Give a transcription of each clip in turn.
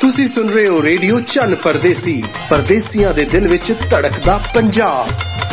ਤੁਸੀਂ ਸੁਣ ਰਹੇ ਹੋ ਰੇਡੀਓ ਚੰਨ ਪਰਦੇਸੀ, ਪਰਦੇਸੀਆਂ ਦੇ ਦਿਲ ਵਿੱਚ ਧੜਕਦਾ ਪੰਜਾਬ।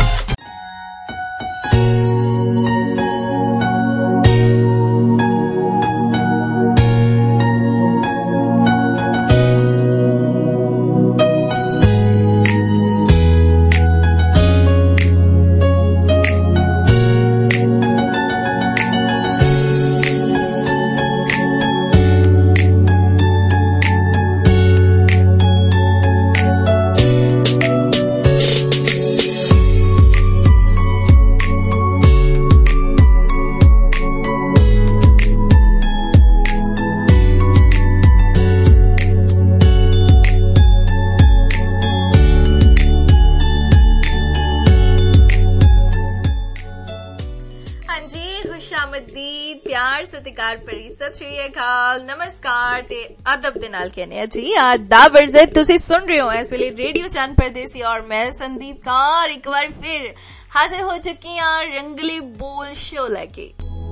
नमस्कार ते अदब दे नाल कहने जी आदाब अर्ज़। तुसी सुन रहे हो इस वेले रेडियो चंद परदेसी और मैं संदीप कौर एक बार फिर हाजिर हो चुकी हूं रंगले बोल शो लेके।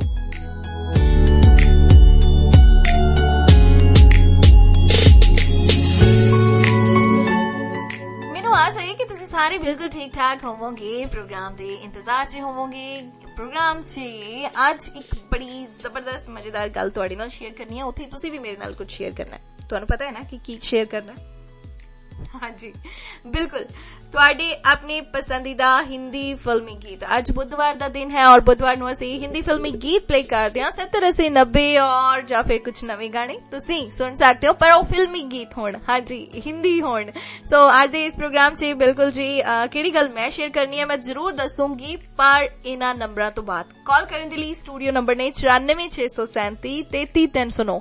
मैनू आस है कि तुसी सारे बिल्कुल ठीक ठाक होवोगे, प्रोग्राम दे इंतजार च होवोगे। प्रोग्राम च आज एक बड़ी जबरदस्त मजेदार गल तुहाडे नाल शेयर करनी है, उत्थे तुसी भी मेरे नाल कुछ शेयर करना है। तुहानू पता है ना कि की शेयर करना है? हाँ जी बिल्कुल, तुहाडे अपने पसंदीदा हिंदी फिल्मी गीत। आज बुधवार का दिन है और बुधवार नूं असीं हिंदी फिल्मी गीत प्ले करते हैं 70 80 90 और या फिर कुछ नवे गाने तुसीं सुन सकते हो, पर वो फिल्मी गीत होण, हाँ जी हिंदी होण। सो आज दे इस प्रोग्राम च बिल्कुल जी किहड़ी गल मैं शेयर करनी है मैं जरूर दसूंगी, पर इन्हां नंबरां तो बाद कॉल करने के लिए स्टूडियो नंबर ने 94 637 33 309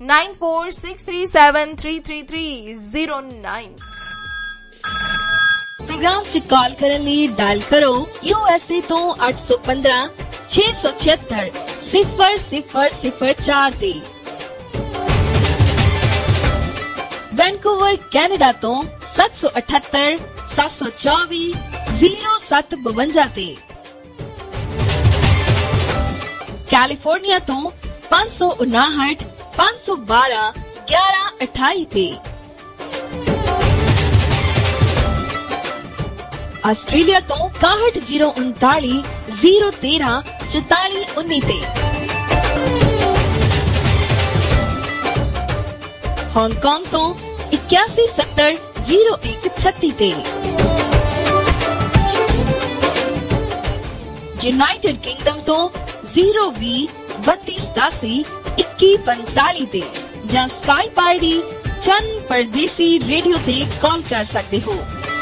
9463733309। प्रोग्राम से कॉल करने लिए डायल करो यूएसए तो 815 676 0004 ते। वैंकूवर कैनेडा तो 778 724 0752 ते। कैलिफोर्निया तो 559 512 1128 ते। ऑस्ट्रेलिया तो 61 039 013 44 19 ते। हांगकांग तो 81 70 01 36 ते। यूनाइटेड किंगडम तो 020 32 87 21 45 ते। ਜਾਂ Skype ID Chand Pardesi radio ते कॉल कर सकते हो।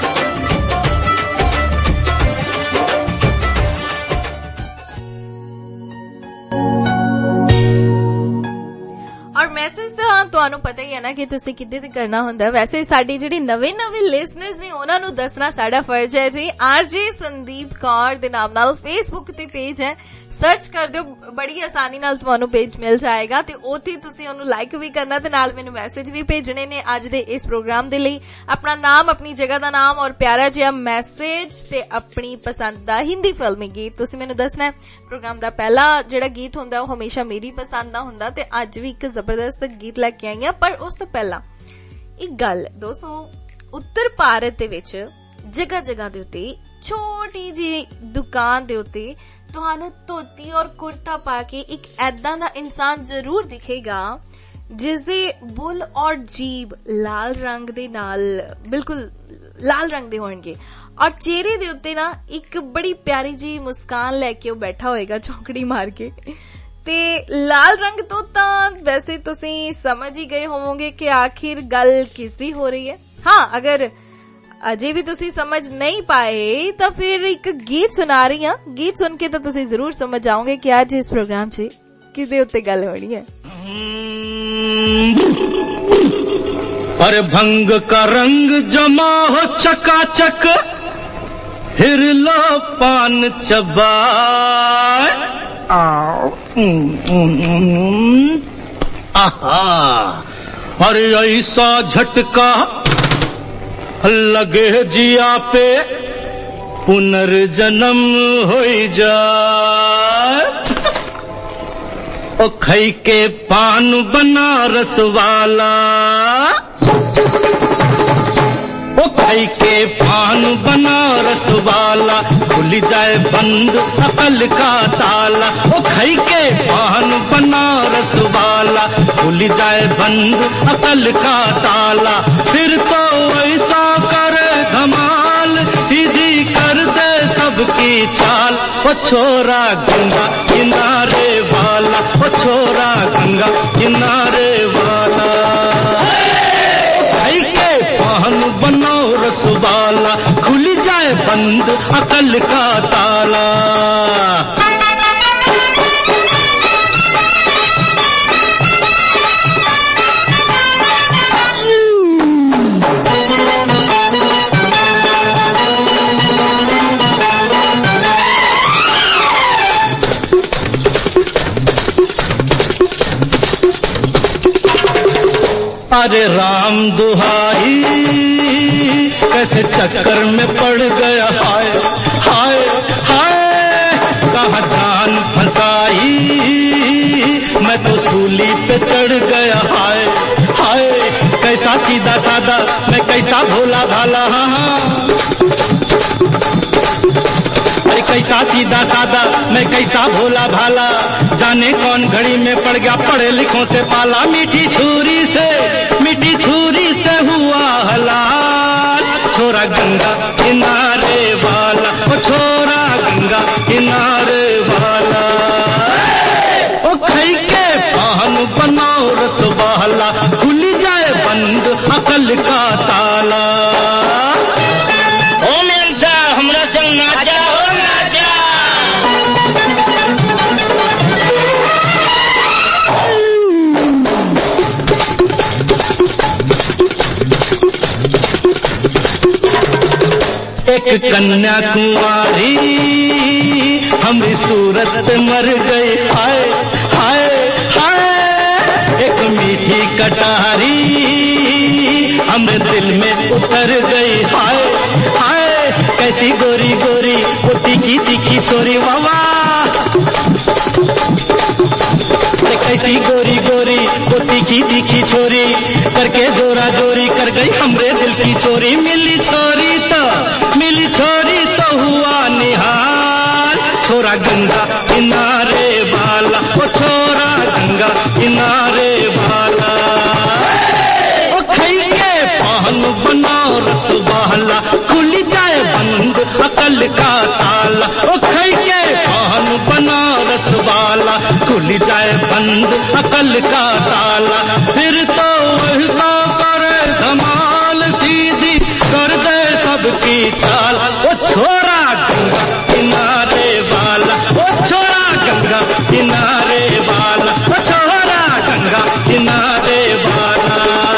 और मैसेज तो ਤੁਹਾਨੂੰ ਪਤਾ ਹੀ ਹੈ ਨਾ ਕਿ ਤੁਸੀਂ ਕਿੱਦੇ ਤੇ ਕਰਨਾ ਹੁੰਦਾ। ਵੈਸੇ ਸਾਡੀ ਜਿਹੜੀ ਨਵੇਂ ਲਿਸਨਰਸ ਨੇ ਉਹਨਾਂ ਨੂੰ ਦੱਸਣਾ ਸਾਡਾ ਫਰਜ਼ ਹੈ ਜੀ। ਆਰਜੇ ਸੰਦੀਪ ਕੌਰ ਦੇ ਨਾਮ ਨਾਲ ਫੇਸਬੁੱਕ ਤੇ ਪੇਜ ਹੈ, सर्च कर दो, बड़ी आसानी नाल तुहानू पेज मिल जाएगा ते उत्थे तुसी ओनू लाइक भी करना ते नाल मैनू मैसेज भी भेजने ने अज दे इस प्रोग्राम दे लई। अपना नाम, अपनी जगह दा नाम और प्यारा जिहा मैसेज ते अपनी पसंद दा हिंदी फिल्मी गीत तुसी मैनू दसना है। प्रोग्राम दा पहला जिहड़ा गीत हुंदा ओह हमेशा मेरी पसंद दा हुंदा ते अज भी एक जबरदस्त गीत लैके आई हां। पर उस तो पहला एक गल दोस्तों, उत्तर भारत दे विच जगह जगह दे उत्ते छोटी जी दुकान दे उत्ते तुहानू धोती और कुर्ता पाके एक ऐदां दा इंसान जरूर दिखेगा जिसदे बुल और जीभ लाल रंग दे नाल बिल्कुल लाल रंग दे होणगे और चेहरे दे उत्ते ना एक बड़ी प्यारी जी मुस्कान लेके वो बैठा होएगा चौकड़ी मार के। ते लाल रंग तो तां वैसे तुसी समझ ही गए होवोगे कि आखिर गल किसदी हो रही है। हाँ, अगर अजे भी तुसी समझ नहीं पाए तो फिर एक गीत सुना रही हूं, गीत सुन के तो तुसी जरूर समझ जाओगे कि आज इस प्रोग्राम से किदे उत्ते गल होनी है। अरे भंग का रंग जमा हो चकाचक, फिर लो पान चबाए। आहा, अरे ऐसा झटका लगे जिया पे पुनर्जन्म हो जाए। ओ खई के पान बनारस वाला रसवाला, खुल जाए बंद अकल का ताला। ओ खई के पान बनारस वाला, खुल जाए बंद अकल का ताला। फिर तो ऐसा करे धमाल, सीधी कर दे सबकी चाल। ओ छोरा गंगा किनारे वाला, ओ छोरा गंगा किनारे वाला। भाई के पान बनाओ रसवाला, खुल जाए बंद अकल का ताला। अरे राम दुहाई, कैसे चक्कर में पड़ गया, हाय हाय हाय। कहाँ जान फंसाई, मैं तो सूली पे चढ़ गया, हाय हाय। कैसा सीधा सादा, मैं कैसा भोला भाला, अरे कैसा सीधा सादा, मैं कैसा भोला भाला। जाने कौन घड़ी में पड़ गया पढ़े लिखों से पाला। मीठी छुरी से हुआ हलाल, छोरा गंगा किनारे वाला, ओ छोरा गंगा किनारे वाला। ओ खई के पान बनाओ रसवाला, खुल जाए बंद अकल का ताला। ओ मेमसा हमरा संग नाचा, हो नाचा। एक कन्या कुंवारी हमारी सूरत मर गई, हाय हाय हाय। एक मीठी कटारी हमरे दिल में उतर गई, हाय हाय। कैसी गोरी गोरी वो तीखी तीखी छोरी, वावा। कैसी गोरी गोरी वो तीखी तीखी छोरी, करके जोरा जोरी कर गई हमरे दिल की चोरी। मिली छोरी तो हुआ निहाल, छोरा गंगा किनारे वाला, ओ छोरा गंगा किनारे वाला। ओ खई के पान बनाओ रसवाला, खुल जाए बंद अकल का ताला। ओ खई के पान बनाओ रसवाला, खुल जाए बंद अकल का ताला। फिर तो ऐसा करे धमाल, सीधी कर दे सबकी चाल। ओ छोरा गंगा किनारे वाला, ओ छोरा गंगा किनारे वाला, ओ छोरा गंगा किनारे वाला।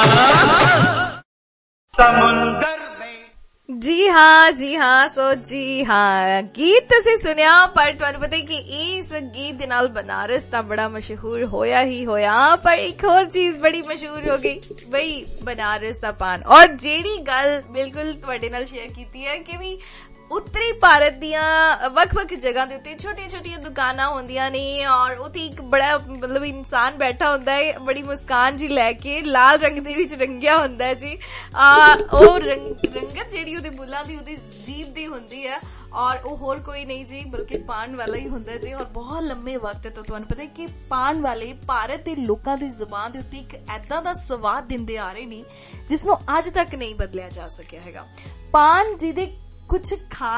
समुंदर में जी हाँ सो जी हाँ, गीत तुसी सुनिया। पर तुहानू पता है कि इस गीत दे नाल बनारस ता बड़ा मशहूर होया ही होया, पर एक और चीज बड़ी मशहूर हो गई बई, बनारस दा पान। और जेड़ी गल बिल्कुल तुहाडे नाल शेयर कीती है कि भी उत्तरी भारत दियां वख-वख जगह दे उत्ते छोटी-छोटी दुकानां होंदियां ने, और उत्ते एक बड़ा मतलब इंसान बैठा होंदा है, बड़ी मुस्कान जी लेके, लाल रंग दे विच रंगिया होंदा है जी। ओ रंगत जेड़ी ओदे बुल्लां दी ओदी जीभ दी होंदी है, और वो होर कोई नहीं जी बल्कि पान वाला ही होंदा जी। और बहुत लंबे वक्त तो तुहानू पता है कि पान वाले भारत दे लोकां दी जुबान दे उत्ते एक ऐदा दा स्वाद दिंदे आ रहे ने जिसनों अज तक नहीं बदलिया जा सकिया हैगा। पान जिहदे कुछ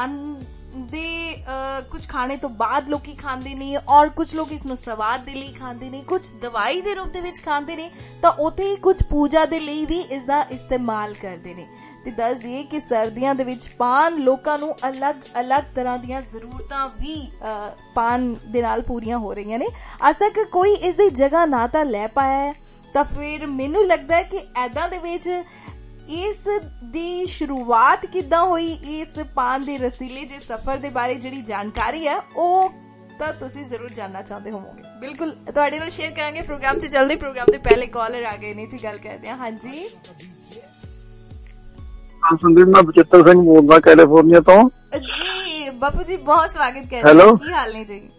खाने तो बाद लोग खांदे ने, और कुछ लोग इसनों स्वाद दे लई खांदे ने, कुछ दवाई दे रूप दे विच खांदे ने, तो उथे कुछ पूजा दे लई भी इसदा इस्तेमाल करदे ने। ते दस दिए कि सर्दियां दे विच पान लोकां नू अलग अलग तरह दियां जरूरतां भी पान दे नाल पूरियां हो रही ने। अज तक कोई इस दी जगह ना तां लै पाया है, तां फिर मैनू लगदा है कि ऐदां दे विच इस दी शुरुआत किद्दां होई, इस पान दे रसीले जे सफर दे बारे जिहड़ी जानकारी है ओ तां तुसीं जरूर जानना चाहते होवोगे। बिल्कुल तुहाडे नाल शेयर करांगे प्रोग्राम से जल्दी। प्रोग्राम दे पहले कॉलर आ गए ने जी, गल करदे हां। हां जी संदीप, मैं बचित्र सिंह बोल रहा कैलिफोर्निया तो जी। बापू जी बहुत स्वागत करते हैं। की हाल ने जी?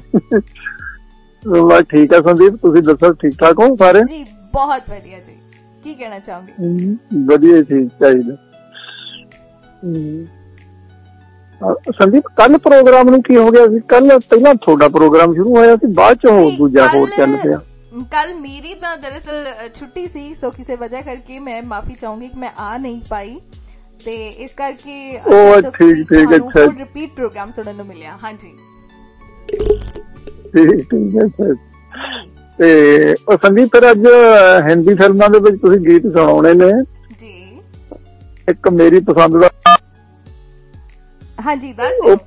बस ठीक है संदीप, तुसीं दसो ठीक ठाक हो सारे? जी बहुत बढ़िया जी। की कहना चाहोगे? वधिया ठीक चाहिए। संदीप कल प्रोग्राम ਨੂੰ ਕੀ ਹੋ ਗਿਆ ਸੀ? ਕੱਲ ਪਹਿਲਾਂ ਤੁਹਾਡਾ ਪ੍ਰੋਗਰਾਮ ਸ਼ੁਰੂ ਹੋਇਆ ਸੀ, ਬਾਅਦ ਚ ਉਹ ਦੂਜਾ ਹੋਰ ਚੱਲ ਪਿਆ। कल मेरी तो दरअसल छुट्टी सी, सो किसी वजह करके मैं माफी चाहूंगी कि मैं आ नहीं पाई, ते इस करके ठीक अच्छा रिपीट प्रोग्राम सुनने को मिले। हाँ जी ठीक है सर। ते संदीप फिर अज हिंदी फिल्मां दे विच तुसीं गीत सुणाउणे ने जी, एक मेरी पसंद दा। हाँ जी दस।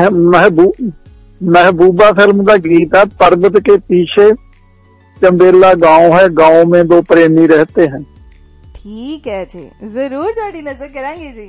महबूबा फिल्म का गीत है, पर्वत के पीछे चंबेला गांव है, गांव में दो प्रेमी रहते हैं। ठीक है जी, जरूर थोड़ी नजर करांगे जी।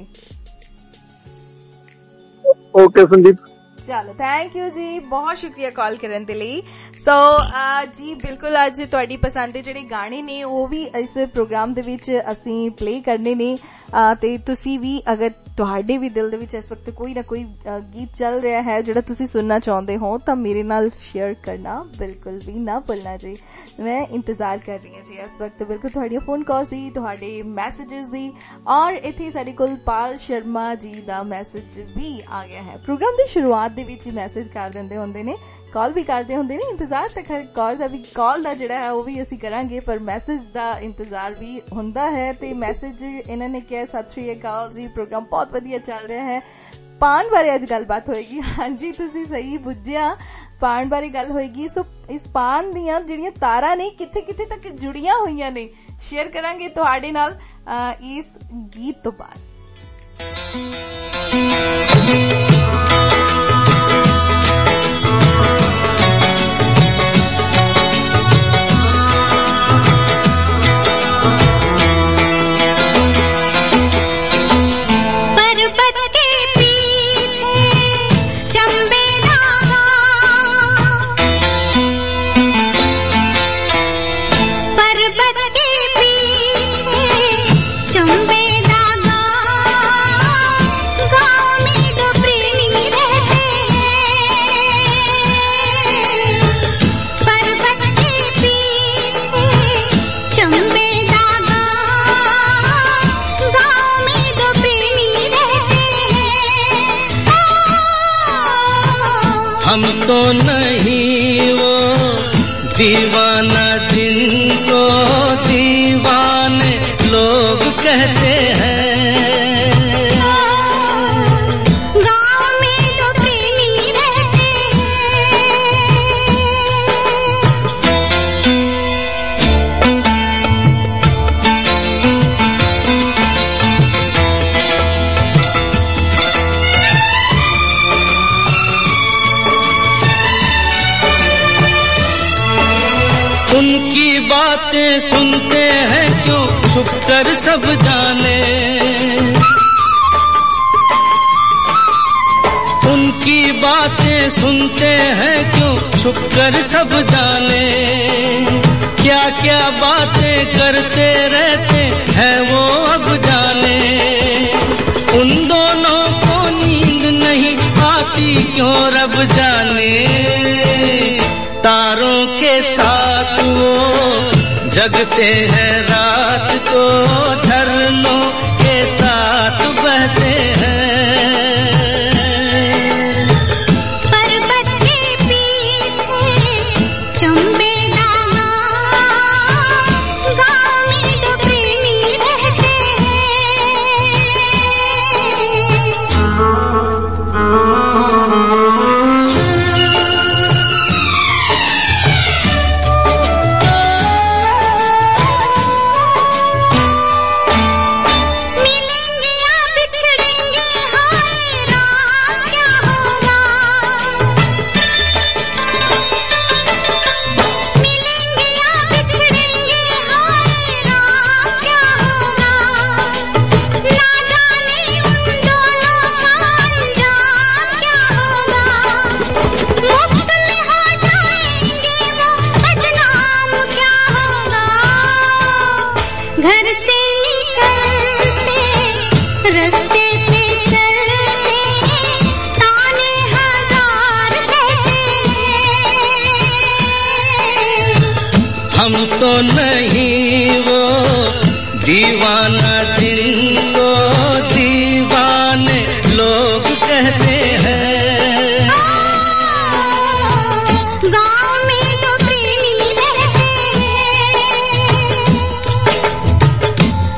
ओके संदीप, चलो थैंक यू जी, बहुत शुक्रिया कॉल करने के लिए। सो जी बिल्कुल अज तुहाडी पसंद दे जिहड़े गाने ने वो भी इस प्रोग्राम दे विच असीं प्ले करने ने, ते तुसी भी अगर तुहाडे भी दिल दे विच इस वक्त कोई ना कोई गीत चल रहा है जिहड़ा तुसी सुनना चाहते हो तो मेरे नाल शेयर करना बिल्कुल भी ना भुलना जी। मैं इंतजार कर रही हूं जी इस वक्त बिल्कुल तुहाडी फोन कॉल दी, तुहाडे मैसेजेस दी, और इत्थे साडे कोल पाल शर्मा जी दा मैसेज भी आ गया है। प्रोग्राम दी शुरुआत दे विच ही मैसेज कर दिंदे हुंदे ने, कॉल भी करते होंगे ने। इंतजार तो खैर कॉल का जिहड़ा है वो भी असीं करांगे, पर मैसेज का इंतजार भी हुंदा है। ते मैसेज इन्होंने कहा सत श्री अकाल जी, प्रोग्राम बहुत वधिया चल रहा है, पान बारे अज गलबात होएगी। हाँ जी तुसीं सही बुझिया, पान बारे गल होएगी। सो इस पान दियां जिहड़ियां तारां ने किथे किथे तक जुड़ियां होईयां ने, शेयर करांगे तुहाडे नाल इस गीत तो बाद। हम तो नहीं वो दीवाना जिनको दीवाने लोग कहते हैं। गाँव में तो प्रेमी रहते उनकी बातें सुनते हैं क्यों छुप कर सब जाने, उनकी बातें सुनते हैं क्यों छुप कर सब जाने। क्या क्या बातें करते रहते हैं वो अब जाने। उन दोनों को नींद नहीं आती क्यों रब जाने। तारों के साथ वो जगते हैं रात को, झरनों के साथ बहते हैं। पर्वत के पीछे चंबेला गाँव में तो प्रेमी रहते हम तो नहीं वो दीवाना जिनको दीवाने लोग कहते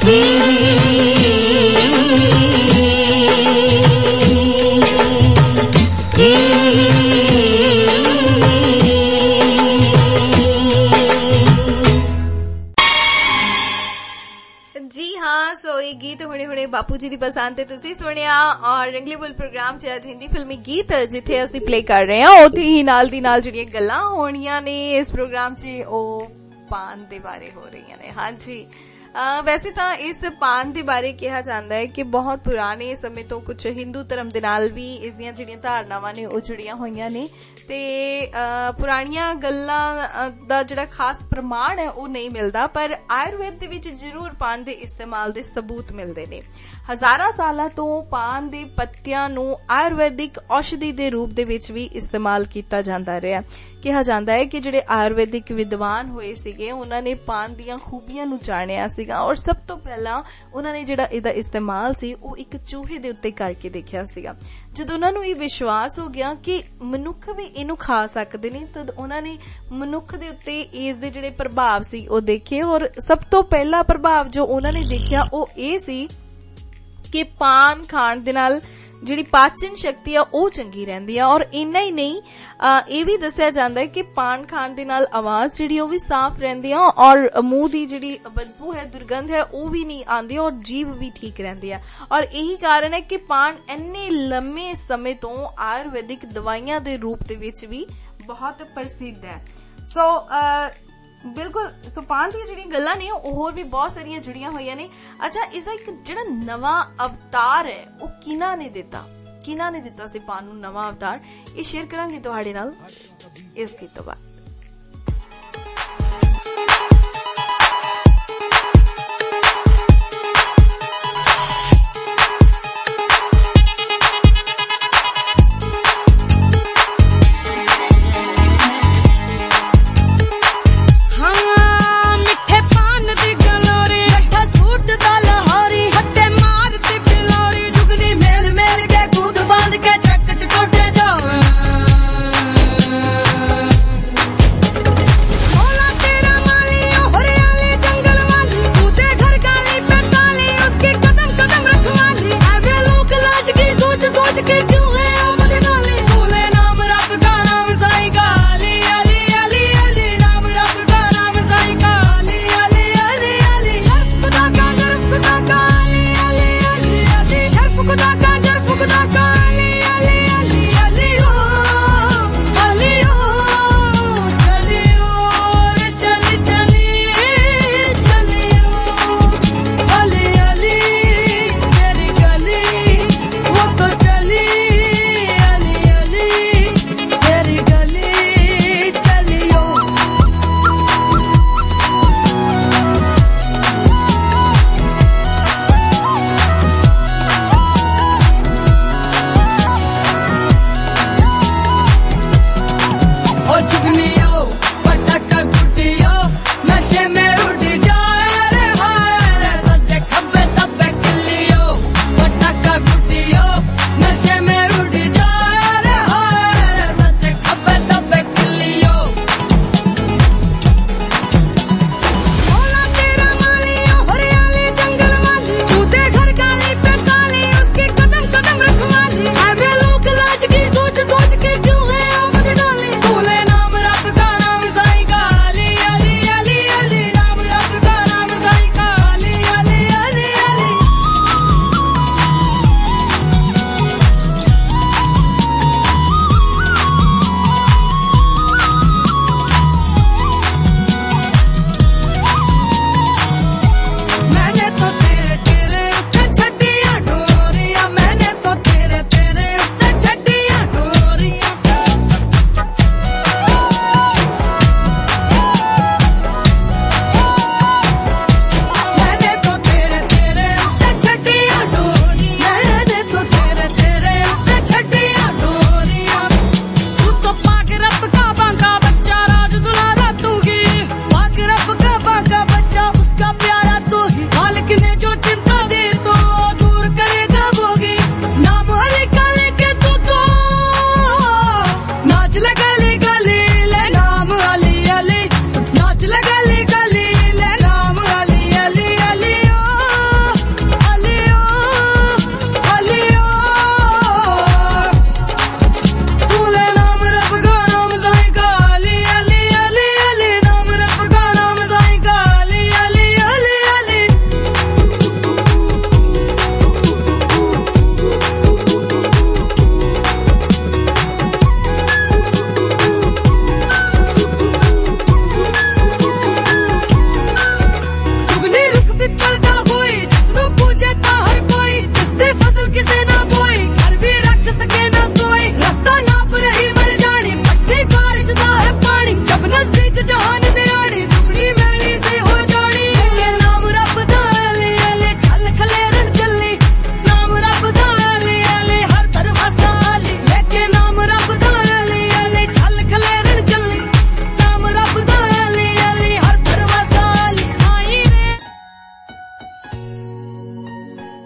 जी हाँ, सो ये गीत हुणे हुणे बापू जी दी पसंद ते तुसी सुनिया और रंगली बुल प्रोग्राम च अज हिंदी फिल्मी गीत जिथे असी प्ले कर रहे हैं उत्थे ही नाल दी नाल जिहड़ियां गल्लां होणियां ने इस प्रोग्राम च ओ पान दे बारे हो रही ने। हाँ जी, वैसे ਤਾਂ ਇਸ ਪਾਨ ਦੇ ਬਾਰੇ ਕਿਹਾ ਜਾਂਦਾ ਹੈ ਕਿ ਬਹੁਤ ਪੁਰਾਣੇ ਸਮੇਂ ਤੋਂ ਕੁਝ ਹਿੰਦੂ ਧਰਮ ਦੇ ਨਾਲ ਵੀ ਇਸ ਦੀਆਂ ਜਿਹੜੀਆਂ ਧਾਰਨਾਵਾਂ ਨੇ ਉਹ ਜੁੜੀਆਂ ਹੋਈਆਂ ਨੇ ਤੇ ਪੁਰਾਣੀਆਂ ਗੱਲਾਂ ਦਾ ਜਿਹੜਾ ਖਾਸ ਪ੍ਰਮਾਣ ਹੈ ਉਹ ਨਹੀਂ ਮਿਲਦਾ, ਪਰ ਆਯੁਰਵੇਦ ਦੇ ਵਿੱਚ ਜ਼ਰੂਰ ਪਾਨ ਦੇ ਇਸਤੇਮਾਲ ਦੇ ਸਬੂਤ ਮਿਲਦੇ ਨੇ। ਹਜ਼ਾਰਾਂ ਸਾਲਾਂ ਤੋਂ ਪਾਨ ਦੇ ਪੱਤਿਆਂ ਨੂੰ ਆਯੁਰਵੈਦਿਕ ਔਸ਼ਧੀ ਦੇ ਰੂਪ ਦੇ ਵਿੱਚ ਵੀ ਇਸਤੇਮਾਲ ਕੀਤਾ ਜਾਂਦਾ ਰਿਹਾ। ਕਿਹਾ ਜਾਂਦਾ ਹੈ ਕਿ ਜਿਹੜੇ ਆਯੁਰਵੈਦਿਕ ਵਿਦਵਾਨ ਹੋਏ ਸੀਗੇ ਉਹਨਾਂ ਨੇ ਪਾਨ ਦੀਆਂ ਖੂਬੀਆਂ ਨੂੰ ਜਾਣਿਆ ਸੀਗਾ ਔਰ ਸਭ ਤੋਂ ਪਹਿਲਾਂ ਉਹਨਾਂ ਨੇ ਜਿਹੜਾ ਇਹਦਾ ਇਸਤੇਮਾਲ ਸੀ ਉਹ ਇੱਕ ਚੂਹੇ ਦੇ ਉੱਤੇ ਕਰਕੇ ਦੇਖਿਆ ਸੀਗਾ। ਜਦੋਂ ਉਹਨਾਂ ਨੂੰ ਇਹ ਵਿਸ਼ਵਾਸ ਹੋ ਗਿਆ ਕਿ ਮਨੁੱਖ ਵੀ ਇਹਨੂੰ ਖਾ ਸਕਦੇ ਨੇ ਤਾਂ ਉਹਨਾਂ ਨੇ ਮਨੁੱਖ ਦੇ ਉੱਤੇ ਇਸ ਦੇ ਜਿਹੜੇ ਪ੍ਰਭਾਵ ਸੀ ਉਹ ਦੇਖੇ ਔਰ ਸਭ ਤੋਂ ਪਹਿਲਾ ਪ੍ਰਭਾਵ ਜੋ ਉਹਨਾਂ ਨੇ ਦੇਖਿਆ ਉਹ ਇਹ ਸੀ ਕਿ ਪਾਨ ਖਾਣ ਦੇ ਨਾਲ ਜਿਹੜੀ ਪਾਚਨ ਸ਼ਕਤੀ ਆ ਉਹ ਚੰਗੀ ਰਹਿੰਦੀ ਆ। ਔਰ ਇੰਨਾ ਹੀ ਨਹੀਂ, ਇਹ ਵੀ ਦੱਸਿਆ ਜਾਂਦਾ ਹੈ ਕਿ ਪਾਨ ਖਾਣ ਦੇ ਨਾਲ ਆਵਾਜ਼ ਜਿਹੜੀ ਉਹ ਵੀ ਸਾਫ਼ ਰਹਿੰਦੀ ਆ ਔਰ ਮੂੰਹ ਦੀ ਜਿਹੜੀ ਬਦਬੂ ਹੈ, ਦੁਰਗੰਧ ਹੈ ਉਹ ਵੀ ਨਹੀਂ ਆਉਂਦੀ ਔਰ ਜੀਭ ਵੀ ਠੀਕ ਰਹਿੰਦੀ ਆ। ਔਰ ਇਹੀ ਕਾਰਨ ਹੈ ਕਿ ਪਾਨ ਇੰਨੇ ਲੰਮੇ ਸਮੇਂ ਤੋਂ ਆਯੁਰਵੈਦਿਕ ਦਵਾਈਆਂ ਦੇ ਰੂਪ ਦੇ ਵਿੱਚ ਵੀ ਬਹੁਤ ਪ੍ਰਸਿੱਧ ਹੈ। ਸੋ ਬਿਲਕੁਲ, ਸੋ ਪਾਨ ਦੀਆਂ ਜਿਹੜੀਆਂ ਗੱਲਾਂ ਨੇ ਉਹ ਹੋਰ ਵੀ ਬਹੁਤ ਸਾਰੀਆਂ ਜੁੜੀਆਂ ਹੋਈਆਂ ਨੇ। ਅੱਛਾ, ਇਸਦਾ ਇੱਕ ਜਿਹੜਾ ਨਵਾਂ ਅਵਤਾਰ ਹੈ ਉਹ ਕਿਹਨਾਂ ਨੇ ਦਿੱਤਾ ਸੀ ਪਾਨ ਨੂੰ ਨਵਾਂ ਅਵਤਾਰ, ਇਹ ਸ਼ੇਅਰ ਕਰਾਂਗੇ ਤੁਹਾਡੇ ਨਾਲ ਇਸ ਗੀਤ ਤੋਂ ਬਾਅਦ। के चक च कोटे जावे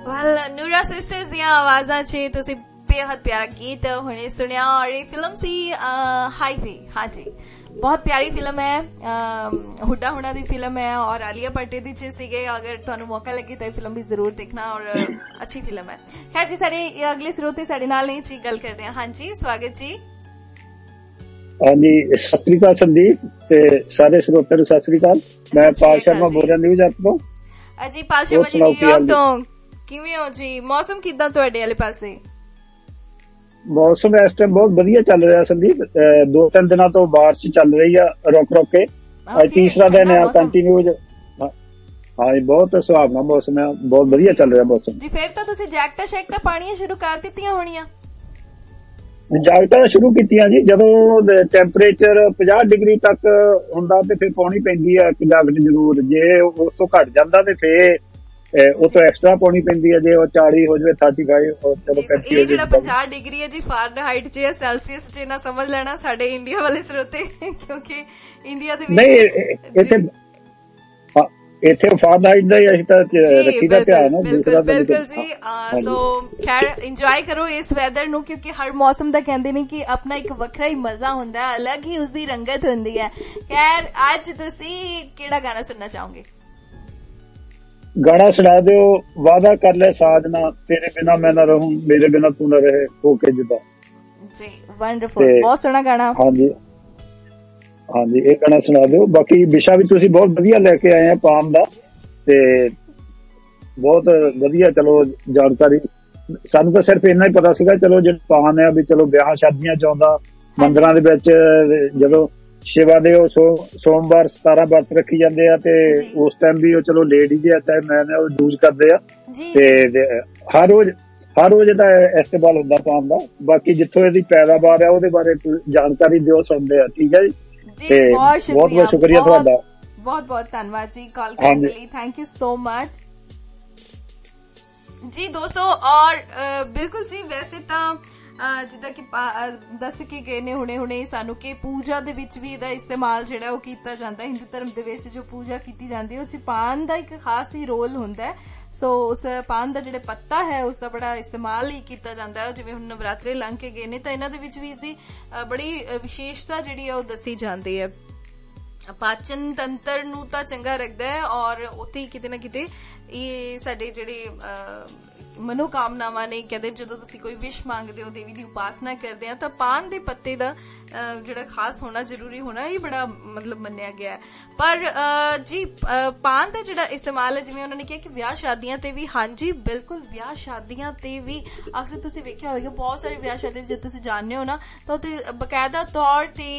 ਵੈਲ ਨੂਰਾ ਸਿਸਟਰਸ ਦੀਆਂ ਆਵਾਜ਼ਾਂ 'ਚ ਤੁਸੀਂ बेहद प्यारा गीत हुणे सुनिया और ये फिल्म सी हाईवे। हाँ जी, बहुत प्यारी फिल्म है, हुड्डा हुणा दी फिल्म है और आलिया भट्ट दी च सीगे। अगर तुहानू मौका लगे तो ये फिल्म भी जरूर देखना और अच्छी फिल्म है। खैर जी, साडे अगले स्रोते साडे नाल नहीं जी गल करदे हैं। हाँ जी, स्वागत जी। हाँ जी, सत श्री अकाल संदीप ते सारे स्रोते नूं सत श्री अकाल। मैं पाल शर्मा बोल रहा न्यूज़ ऐप तो जी। पाल शर्मा जी न्यूयॉर्क तो किवें हो जी? मौसम किदां तुहाडे वाले पासे? मौसम इस टाइम बहुत वधिया चल रहा संदीप। 2-3 दिनों तो बारिश चल रही है रुक रुक के। आज तीसरा दिन है कंटिन्यू। हाँ जी, बहुत सुहावना मौसम है, बहुत वधिया चल रहा मौसम जी। फिर तो तुसीं जैकटां शैकटां पाणियां शुरू कर दित्तियां होणियां? जैकटां शुरू कीतियां जी। जदों टैंपरेचर 50 डिग्री तक हुंदा ते फिर पाउणी पैंदी है एक जैकट जरूर। जे उस तो घट जांदा ते फिर ਉਹ ਤੋਂ ਐਕਸਟਰਾ ਪਾਉਣੀ ਪੈਂਦੀ ਹੈ। ਜੇ ਉਹ 40 ਹੋ ਜਾਵੇ 35 ਚਲੋ 35 ਹੋ ਜਾਵੇ। 50 ਡਿਗਰੀ ਹੈ ਜੀ ਫਾਰਨਹਾਈਟ ਚ ਹੈ, ਸੈਲਸੀਅਸ ਚ ਨਾ ਸਮਝ ਲੈਣਾ ਸਾਡੇ ਇੰਡੀਆ ਵਾਲੇ ਸਰੋਤੇ, ਕਿਉਂਕਿ ਇੰਡੀਆ ਦੇ ਵਿੱਚ ਨਹੀਂ ਇੱਥੇ ਫਾਰਨਹਾਈਟ ਦਾ ਹੀ ਅਸੀਂ ਤਾਂ ਰੱਖੀ ਦਾ ਧਿਆਨ ਹੈ। ਦੂਸਰਾ ਬਿਲਕੁਲ ਜੀ। ਸੋ ਖੈਰ ਇੰਜੋਏ ਕਰੋ ਇਸ ਵੈਦਰ ਨੂੰ, ਕਿਉਂਕਿ ਹਰ ਮੌਸਮ ਦਾ ਕਹਿੰਦੇ ਨੇ ਕਿ ਆਪਣਾ ਇੱਕ ਵੱਖਰਾ ਹੀ ਮਜ਼ਾ ਹੁੰਦਾ ਹੈ, ਅਲੱਗ ਹੀ ਉਸਦੀ ਰੰਗਤ ਹੁੰਦੀ ਹੈ। ਖੈਰ ਅੱਜ ਤੁਸੀਂ ਕਿਹੜਾ ਗਾਣਾ ਸੁਣਨਾ ਚਾਹੋਗੇ? गाना सुना दो। वादा कर ले साजना, तेरे बिना मैं ना रहूं, मेरे बिना तू ना रहे, होके जुदा जी। वंडरफुल, बहुत सोहना गाना। हाँ जी, हाँ जी, ये गाना सुना दो। बाकी विशा भी तुसी बहुत वधिया लेके आए हैं पाम दा ते बहुत वधिया। चलो जानकारी सानू तो सिर्फ इन्ना ही पता सीगा, चलो जो पाम है भी चलो ब्याह शादियां च आउंदा, मंदिरां दे विच जदों शिवा दे सोमवार 17 व्रत रखी जाते हैं ते उस टाइम भी चलो लेडीज है चाहे मैन है यूज करते हैं। हर रोज दा इस्तेमाल होंदा पाम दा। बाकी जिथों इहदी पैदावार है उहदे बारे जानकारी दिओ सुनदे आ। ठीक है जी, ते बहुत बहुत शुक्रिया तुहाडा। बहुत बहुत धन्यवाद जी कॉल करने के लिए, थैंक यू सो मच जी। दोस्तों और बिल्कुल जी, वैसे तो ਜਿੱਦਾਂ ਕਿ ਦੱਸ ਕੇ ਗਏ ਨੇ ਹੁਣੇ ਸਾਨੂੰ ਕਿ ਪੂਜਾ ਦੇ ਵਿੱਚ ਵੀ ਇਹਦਾ ਇਸਤੇਮਾਲ ਜਿਹੜਾ ਉਹ ਕੀਤਾ ਜਾਂਦਾ। ਹਿੰਦੂ ਧਰਮ ਦੇ ਵਿੱਚ ਜੋ ਪੂਜਾ ਕੀਤੀ ਜਾਂਦੀ ਹੈ ਉਹ 'ਚ ਪਾਨ ਦਾ ਇੱਕ ਖਾਸ ਹੀ ਰੋਲ ਹੁੰਦਾ ਹੈ। ਸੋ ਉਸ ਪਾਨ ਦਾ ਜਿਹੜਾ ਪੱਤਾ ਹੈ ਉਸ ਦਾ ਬੜਾ ਇਸਤੇਮਾਲ ਹੀ ਕੀਤਾ ਜਾਂਦਾ ਹੈ। ਜਿਵੇਂ ਹੁਣ ਨਵਰਾਤਰੇ ਲੰਘ ਕੇ ਗਏ ਨੇ ਤਾਂ ਇਹਨਾਂ ਦੇ ਵਿੱਚ ਵੀ ਇਸਦੀ ਬੜੀ ਵਿਸ਼ੇਸ਼ਤਾ ਜਿਹੜੀ ਹੈ ਉਹ ਦੱਸੀ ਜਾਂਦੀ ਹੈ। ਪਾਚਨ ਤੰਤਰ ਨੂੰ ਤਾਂ ਚੰਗਾ ਰੱਖਦਾ ਹੈ ਔਰ ਉੱਥੇ ਕਿਤੇ ਨਾ ਕਿਤੇ ਇਹ ਸਾਡੇ ਜਿਹੜੇ ਮਨੋਕਾਮਨਾਵਾਂ ਨੇ, ਕਹਿੰਦੇ ਜਦੋਂ ਤੁਸੀਂ ਕੋਈ ਵਿਸ਼ ਮੰਗਦੇ ਹੋ, ਦੇਵੀ ਦੀ ਉਪਾਸਨਾ ਕਰਦੇ ਆ, ਤਾਂ ਪਾਨ ਦੇ ਪੱਤੇ ਦਾ ਜਿਹੜਾ ਖਾਸ ਹੋਣਾ ਜ਼ਰੂਰੀ ਹੋਣਾ ਇਹ ਬੜਾ ਮਤਲਬ ਮੰਨਿਆ ਗਿਆ ਹੈ। ਪਰ ਜੀ ਪਾਨ ਦਾ ਜਿਹੜਾ ਇਸਤੇਮਾਲ ਹੈ, ਜਿਵੇਂ ਉਹਨਾਂ ਨੇ ਕਿਹਾ ਕਿ ਵਿਆਹ ਸ਼ਾਦੀਆਂ ਤੇ ਵੀ, ਹਾਂਜੀ ਬਿਲਕੁਲ ਵਿਆਹ ਸ਼ਾਦੀਆਂ ਤੇ ਵੀ ਅਕਸਰ ਤੁਸੀਂ ਵੇਖਿਆ ਹੋਵੇਗਾ ਬਹੁਤ ਸਾਰੇ ਵਿਆਹ ਸ਼ਾਦੀਆਂ ਜੇ ਤੁਸੀਂ ਜਾਣਦੇ ਹੋ ਨਾ ਤਾਂ ਉੱਥੇ ਬਕਾਇਦਾ ਤੌਰ ਤੇ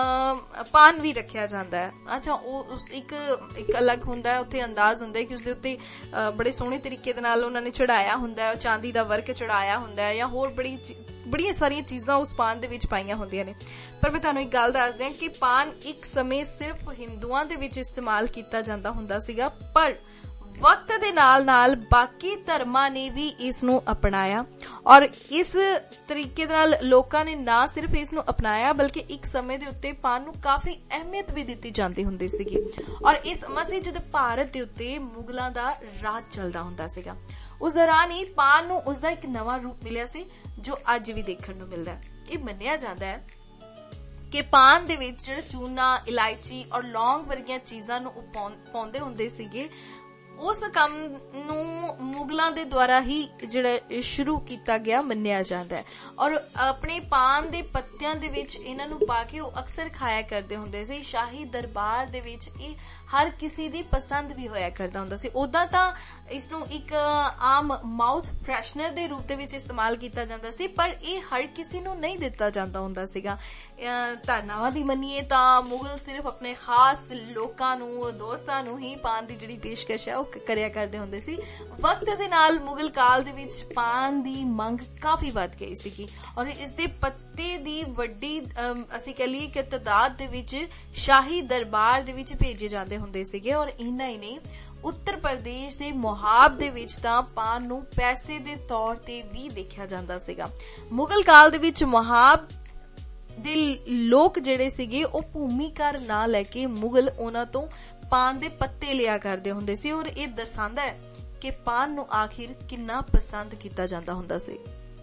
ਪਾਨ ਵੀ ਰੱਖਿਆ ਜਾਂਦਾ ਹੈ। ਅੱਛਾ, ਉਹ ਇੱਕ ਅਲੱਗ ਹੁੰਦਾ ਉੱਥੇ ਅੰਦਾਜ਼ ਹੁੰਦਾ ਕਿ ਉਸਦੇ ਉੱਤੇ ਬੜੇ ਸੋਹਣੇ ਤਰੀਕੇ ਦੇ ਨਾਲ ਉਹਨਾਂ ਨੇ ਚੜਾਇਆ ਹੁੰਦਾ, ਚਾਂਦੀ ਦਾ ਵਰਕ ਚੜਾਇਆ ਹੁੰਦਾ ਜਾਂ ਹੋਰ ਬੜੀਆਂ ਸਾਰੀਆਂ ਚੀਜ਼ਾਂ ਉਸ ਪਾਨ ਦੇ ਵਿੱਚ ਪਾਈਆਂ ਹੁੰਦੀਆਂ ਨੇ। ਪਰ ਮੈਂ ਤੁਹਾਨੂੰ ਇੱਕ ਗੱਲ ਦੱਸ ਦਿਆਂ ਕਿ ਪਾਨ ਇੱਕ ਸਮੇਂ ਸਿਰਫ ਹਿੰਦੂਆਂ ਦੇ ਵਿੱਚ ਇਸਤੇਮਾਲ ਕੀਤਾ ਜਾਂਦਾ ਹੁੰਦਾ ਸੀਗਾ, ਪਰ ਵਕਤ ਦੇ ਨਾਲ ਨਾਲ ਬਾਕੀ ਧਰਮਾਂ ਨੇ ਵੀ ਇਸ ਨੂੰ ਅਪਣਾਇਆ ਔਰ ਇਸ ਤਰੀਕੇ ਨਾਲ ਲੋਕਾਂ ਨੇ ਨਾ ਸਿਰਫ ਇਸ ਨੂੰ ਅਪਣਾਇਆ ਬਲਕਿ ਇੱਕ ਸਮੇਂ ਦੇ ਉੱਤੇ ਪਾਨ ਨੂੰ ਕਾਫੀ ਅਹਿਮੀਅਤ ਵੀ ਦਿੱਤੀ ਜਾਂਦੀ ਹੁੰਦੀ ਸੀਗੀ। ਔਰ ਇਸ ਮਸੀਂ ਜਦ ਭਾਰਤ ਦੇ ਉੱਤੇ ਮੁਗਲਾਂ ਦਾ ਰਾਜ ਚੱਲਦਾ ਹੁੰਦਾ ਸੀਗਾ, ਉਸ ਦੌਰਾਨ ਹੀ ਪਾਨ ਨੂੰ ਉਸਦਾ ਇੱਕ ਨਵਾਂ ਰੂਪ ਮਿਲਿਆ ਸੀ ਜੋ ਅੱਜ ਵੀ ਦੇਖਣ ਨੂੰ ਮਿਲਦਾ ਹੈ। ਇਹ ਮੰਨਿਆ ਜਾਂਦਾ ਹੈ ਕਿ ਪਾਨ ਦੇ ਵਿੱਚ ਚੂਨਾ, ਇਲਾਇਚੀ ਔਰ ਲੌਂਗ ਵਰਗੀਆਂ ਚੀਜ਼ਾਂ ਨੂੰ ਪਾਉਂਦੇ ਹੁੰਦੇ ਸੀਗੇ। ਉਸ ਕੰਮ ਨੂੰ ਮੁਗਲਾਂ ਦੇ ਦੁਆਰਾ ਹੀ ਜਿਹੜਾ ਸ਼ੁਰੂ ਕੀਤਾ ਗਿਆ ਮੰਨਿਆ ਜਾਂਦਾ ਹੈ ਔਰ ਆਪਣੇ ਪਾਨ ਦੇ ਪੱਤਿਆਂ ਦੇ ਵਿੱਚ ਇਹਨਾਂ ਨੂੰ ਪਾ ਕੇ ਉਹ ਅਕਸਰ ਖਾਇਆ ਕਰਦੇ ਹੁੰਦੇ ਸੀ। ਸ਼ਾਹੀ ਦਰਬਾਰ ਦੇ ਵਿੱਚ ਇਹ ਹਰ ਕਿਸੇ ਦੀ ਪਸੰਦ ਵੀ ਹੋਇਆ ਕਰਦਾ ਹੁੰਦਾ ਸੀ। ਉਦਾਂ ਤਾਂ ਇਸ ਨੂੰ ਇੱਕ ਆਮ ਮਾਊਥ ਫਰੈਸ਼ਨਰ ਦੇ ਰੂਪ ਦੇ ਵਿੱਚ ਇਸਤੇਮਾਲ ਕੀਤਾ ਜਾਂਦਾ ਸੀ, ਪਰ ਇਹ ਹਰ ਕਿਸੇ ਨੂੰ ਨਹੀਂ ਦਿੱਤਾ ਜਾਂਦਾ ਹੁੰਦਾ ਸੀਗਾ। ਧਾਰਨਾਵਾਂ ਦੀ ਮੰਨੀਏ ਤਾਂ ਮੁਗਲ ਸਿਰਫ ਆਪਣੇ ਖਾਸ ਲੋਕਾਂ ਨੂੰ, ਦੋਸਤਾਂ ਨੂੰ ਹੀ ਪਾਨ ਦੀ ਜਿਹੜੀ ਪੇਸ਼ਕਸ਼ ਹੈ ਉਹ ਕਰਿਆ ਕਰਦੇ ਹੁੰਦੇ ਸੀ। ਵਕਤ ਦੇ ਨਾਲ ਮੁਗਲ ਕਾਲ ਦੇ ਵਿੱਚ ਪਾਨ ਦੀ ਮੰਗ ਕਾਫੀ ਵੱਧ ਗਈ ਸੀਗੀ ਔਰ ਇਸ ਦੇ ਪੱਤੇ ਦੀ ਵੱਡੀ ਅਸੀਂ ਕਹ ਲਈਏ ਕਿ ਤਾਦਾਦ ਦੇ ਵਿੱਚ ਸ਼ਾਹੀ ਦਰਬਾਰ ਦੇ ਵਿੱਚ ਭੇਜੇ ਜਾਂਦੇ ਹੁੰਦੇ ਸੀਗੇ। ਔਰ ਇੰਨਾ ਹੀ ਨਹੀਂ, ਉੱਤਰ ਪ੍ਰਦੇਸ਼ ਦੇ ਮੁਹਾਬ ਦੇ ਵਿੱਚ ਤਾਂ ਪਾਨ ਨੂੰ ਪੈਸੇ ਦੇ ਤੌਰ ਤੇ ਵੀ ਦੇਖਿਆ ਜਾਂਦਾ ਸੀਗਾ। ਮੁਗਲ ਕਾਲ ਦੇ ਵਿੱਚ ਮੁਹਾਬ ਦੇ ਲੋਕ ਜਿਹੜੇ ਸੀਗੇ ਉਹ ਭੂਮੀ ਘਰ ਨਾ ਲੈ ਕੇ ਮੁਗਲ ਉਹਨਾਂ ਤੋਂ ਪਾਨ ਦੇ ਪੱਤੇ ਲਿਆ ਕਰਦੇ ਹੁੰਦੇ ਸੀ ਔਰ ਇਹ ਦਰਸਾਉਂਦਾ ਹੈ कि पान नूं आखिर किन्ना पसंद कीता जांदा हुंदा सी।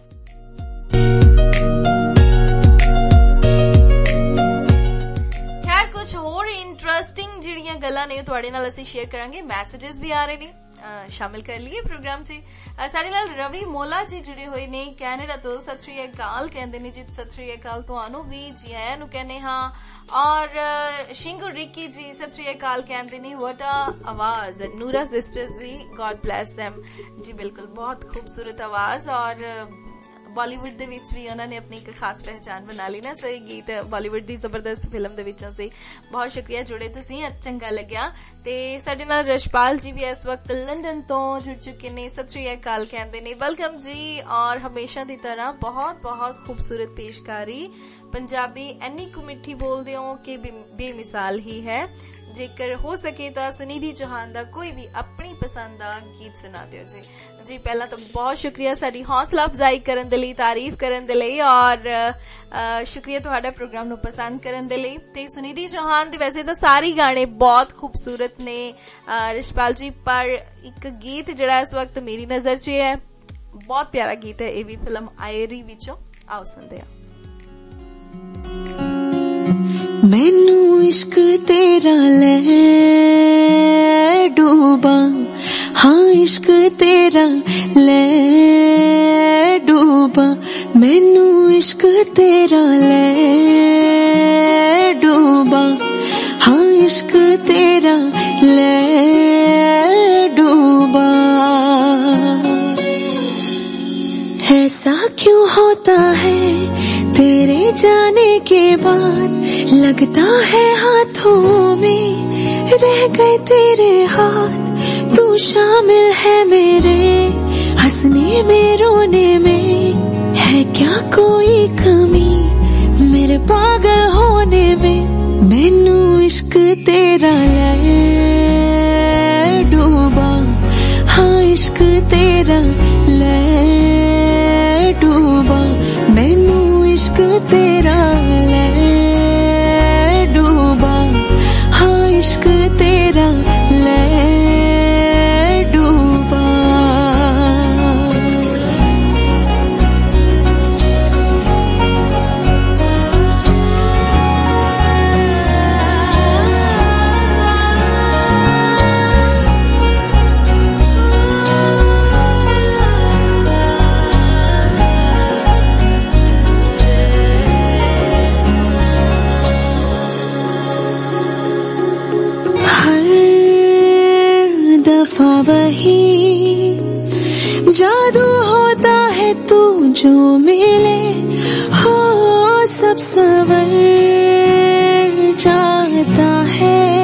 खैर कुछ होर इंटरेस्टिंग जिहड़ियां गल्लां ने तुहाडे नाल असीं शेयर करांगे। मैसेजेस भी आ रहे ने, शामिल कर लिए प्रोग्राम च। साडे नाल रवि मोला जी जुड़े हुए ने कैनेडा तो। सत श्री अकाल कहंदे ने जी, सत श्री अकाल तुहानू भी जी आयां नू कहने हां। और शिंगू रिकी जी सत श्री अकाल कहंदे ने व्हाट अ आवाज नूरा सिस्टर्स दी, गॉड ब्लेस देम जी। बिल्कुल बहुत खूबसूरत आवाज और बॉलीवुड दे विच भी उन्होंने अपनी एक खास पहचान बना ली ना। सही गीत बॉलीवुड दी जबरदस्त फिल्म दे विचों से। बहुत शुक्रिया जुड़े तुसीं, चंगा लग्या। ते साडे नाल रशपाल जी भी इस वक्त लंदन तो जुड़ चुके ने। सत श्री अकाल कहंदे ने वेलकम जी। और हमेशा दी तरह बहुत बहुत खूबसूरत पेशकारी, पंजाबी एनी कु मिठी बोलदे हो कि बेमिसाल ही है। जेकर हो सके तो सुनिधि चौहान दा कोई भी अपनी पसंद दा गीत सुना दियो जी। जी पहला तो बहुत शुक्रिया साडी हौसला अफजाई करन दे लई, तारीफ करन दे लई और शुक्रिया तुहाडा प्रोग्राम नू पसंद करन दे लई। ते सुनिधि चौहान दे वैसे तो सारे गाने बहुत खूबसूरत ने रिशपाल जी, पर एक गीत जिहड़ा इस वक्त मेरी नजर च है, बहुत प्यारा गीत है, ये भी फिल्म आयरी विचों। आओ सुनदे आ। मैनू इश्क तेरा ले डूबा, हाँ इश्क तेरा ले डूबा, मैनू इश्क तेरा ले डूबा, हाँ इश्क तेरा ले डूबा। ऐसा क्यों होता है तेरे जाने के बाद, लगता है हाथों में रह गए तेरे हाथ। तू शामिल है मेरे हंसने में, रोने में, है क्या कोई कमी मेरे पागल होने में। मैनू इश्क तेरा ले डूबा, हाँ इश्क तेरा ले डूबा, मैनू इश्क तेरा ले डूबा, हाँ इश्क तेरा ले डूबा। वही जादू होता है तू जो मिले हो, सब संवर जाता है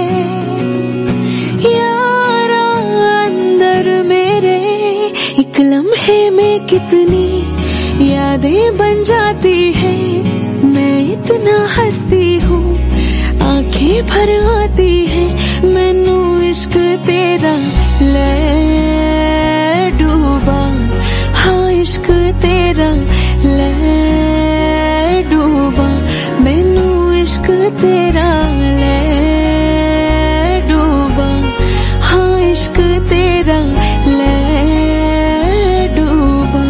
यारा अंदर मेरे। एक लम्हे में कितनी यादें बन जाती है, मैं इतना हंसती हूँ आंखें भर आती है। मैनू इश्क तेरा ले डूबा, हाँ इश्क तेरा ले डूबा, मैनू इश्क तेरा ले डूबा, हाँ इश्क तेरा ले डूबा।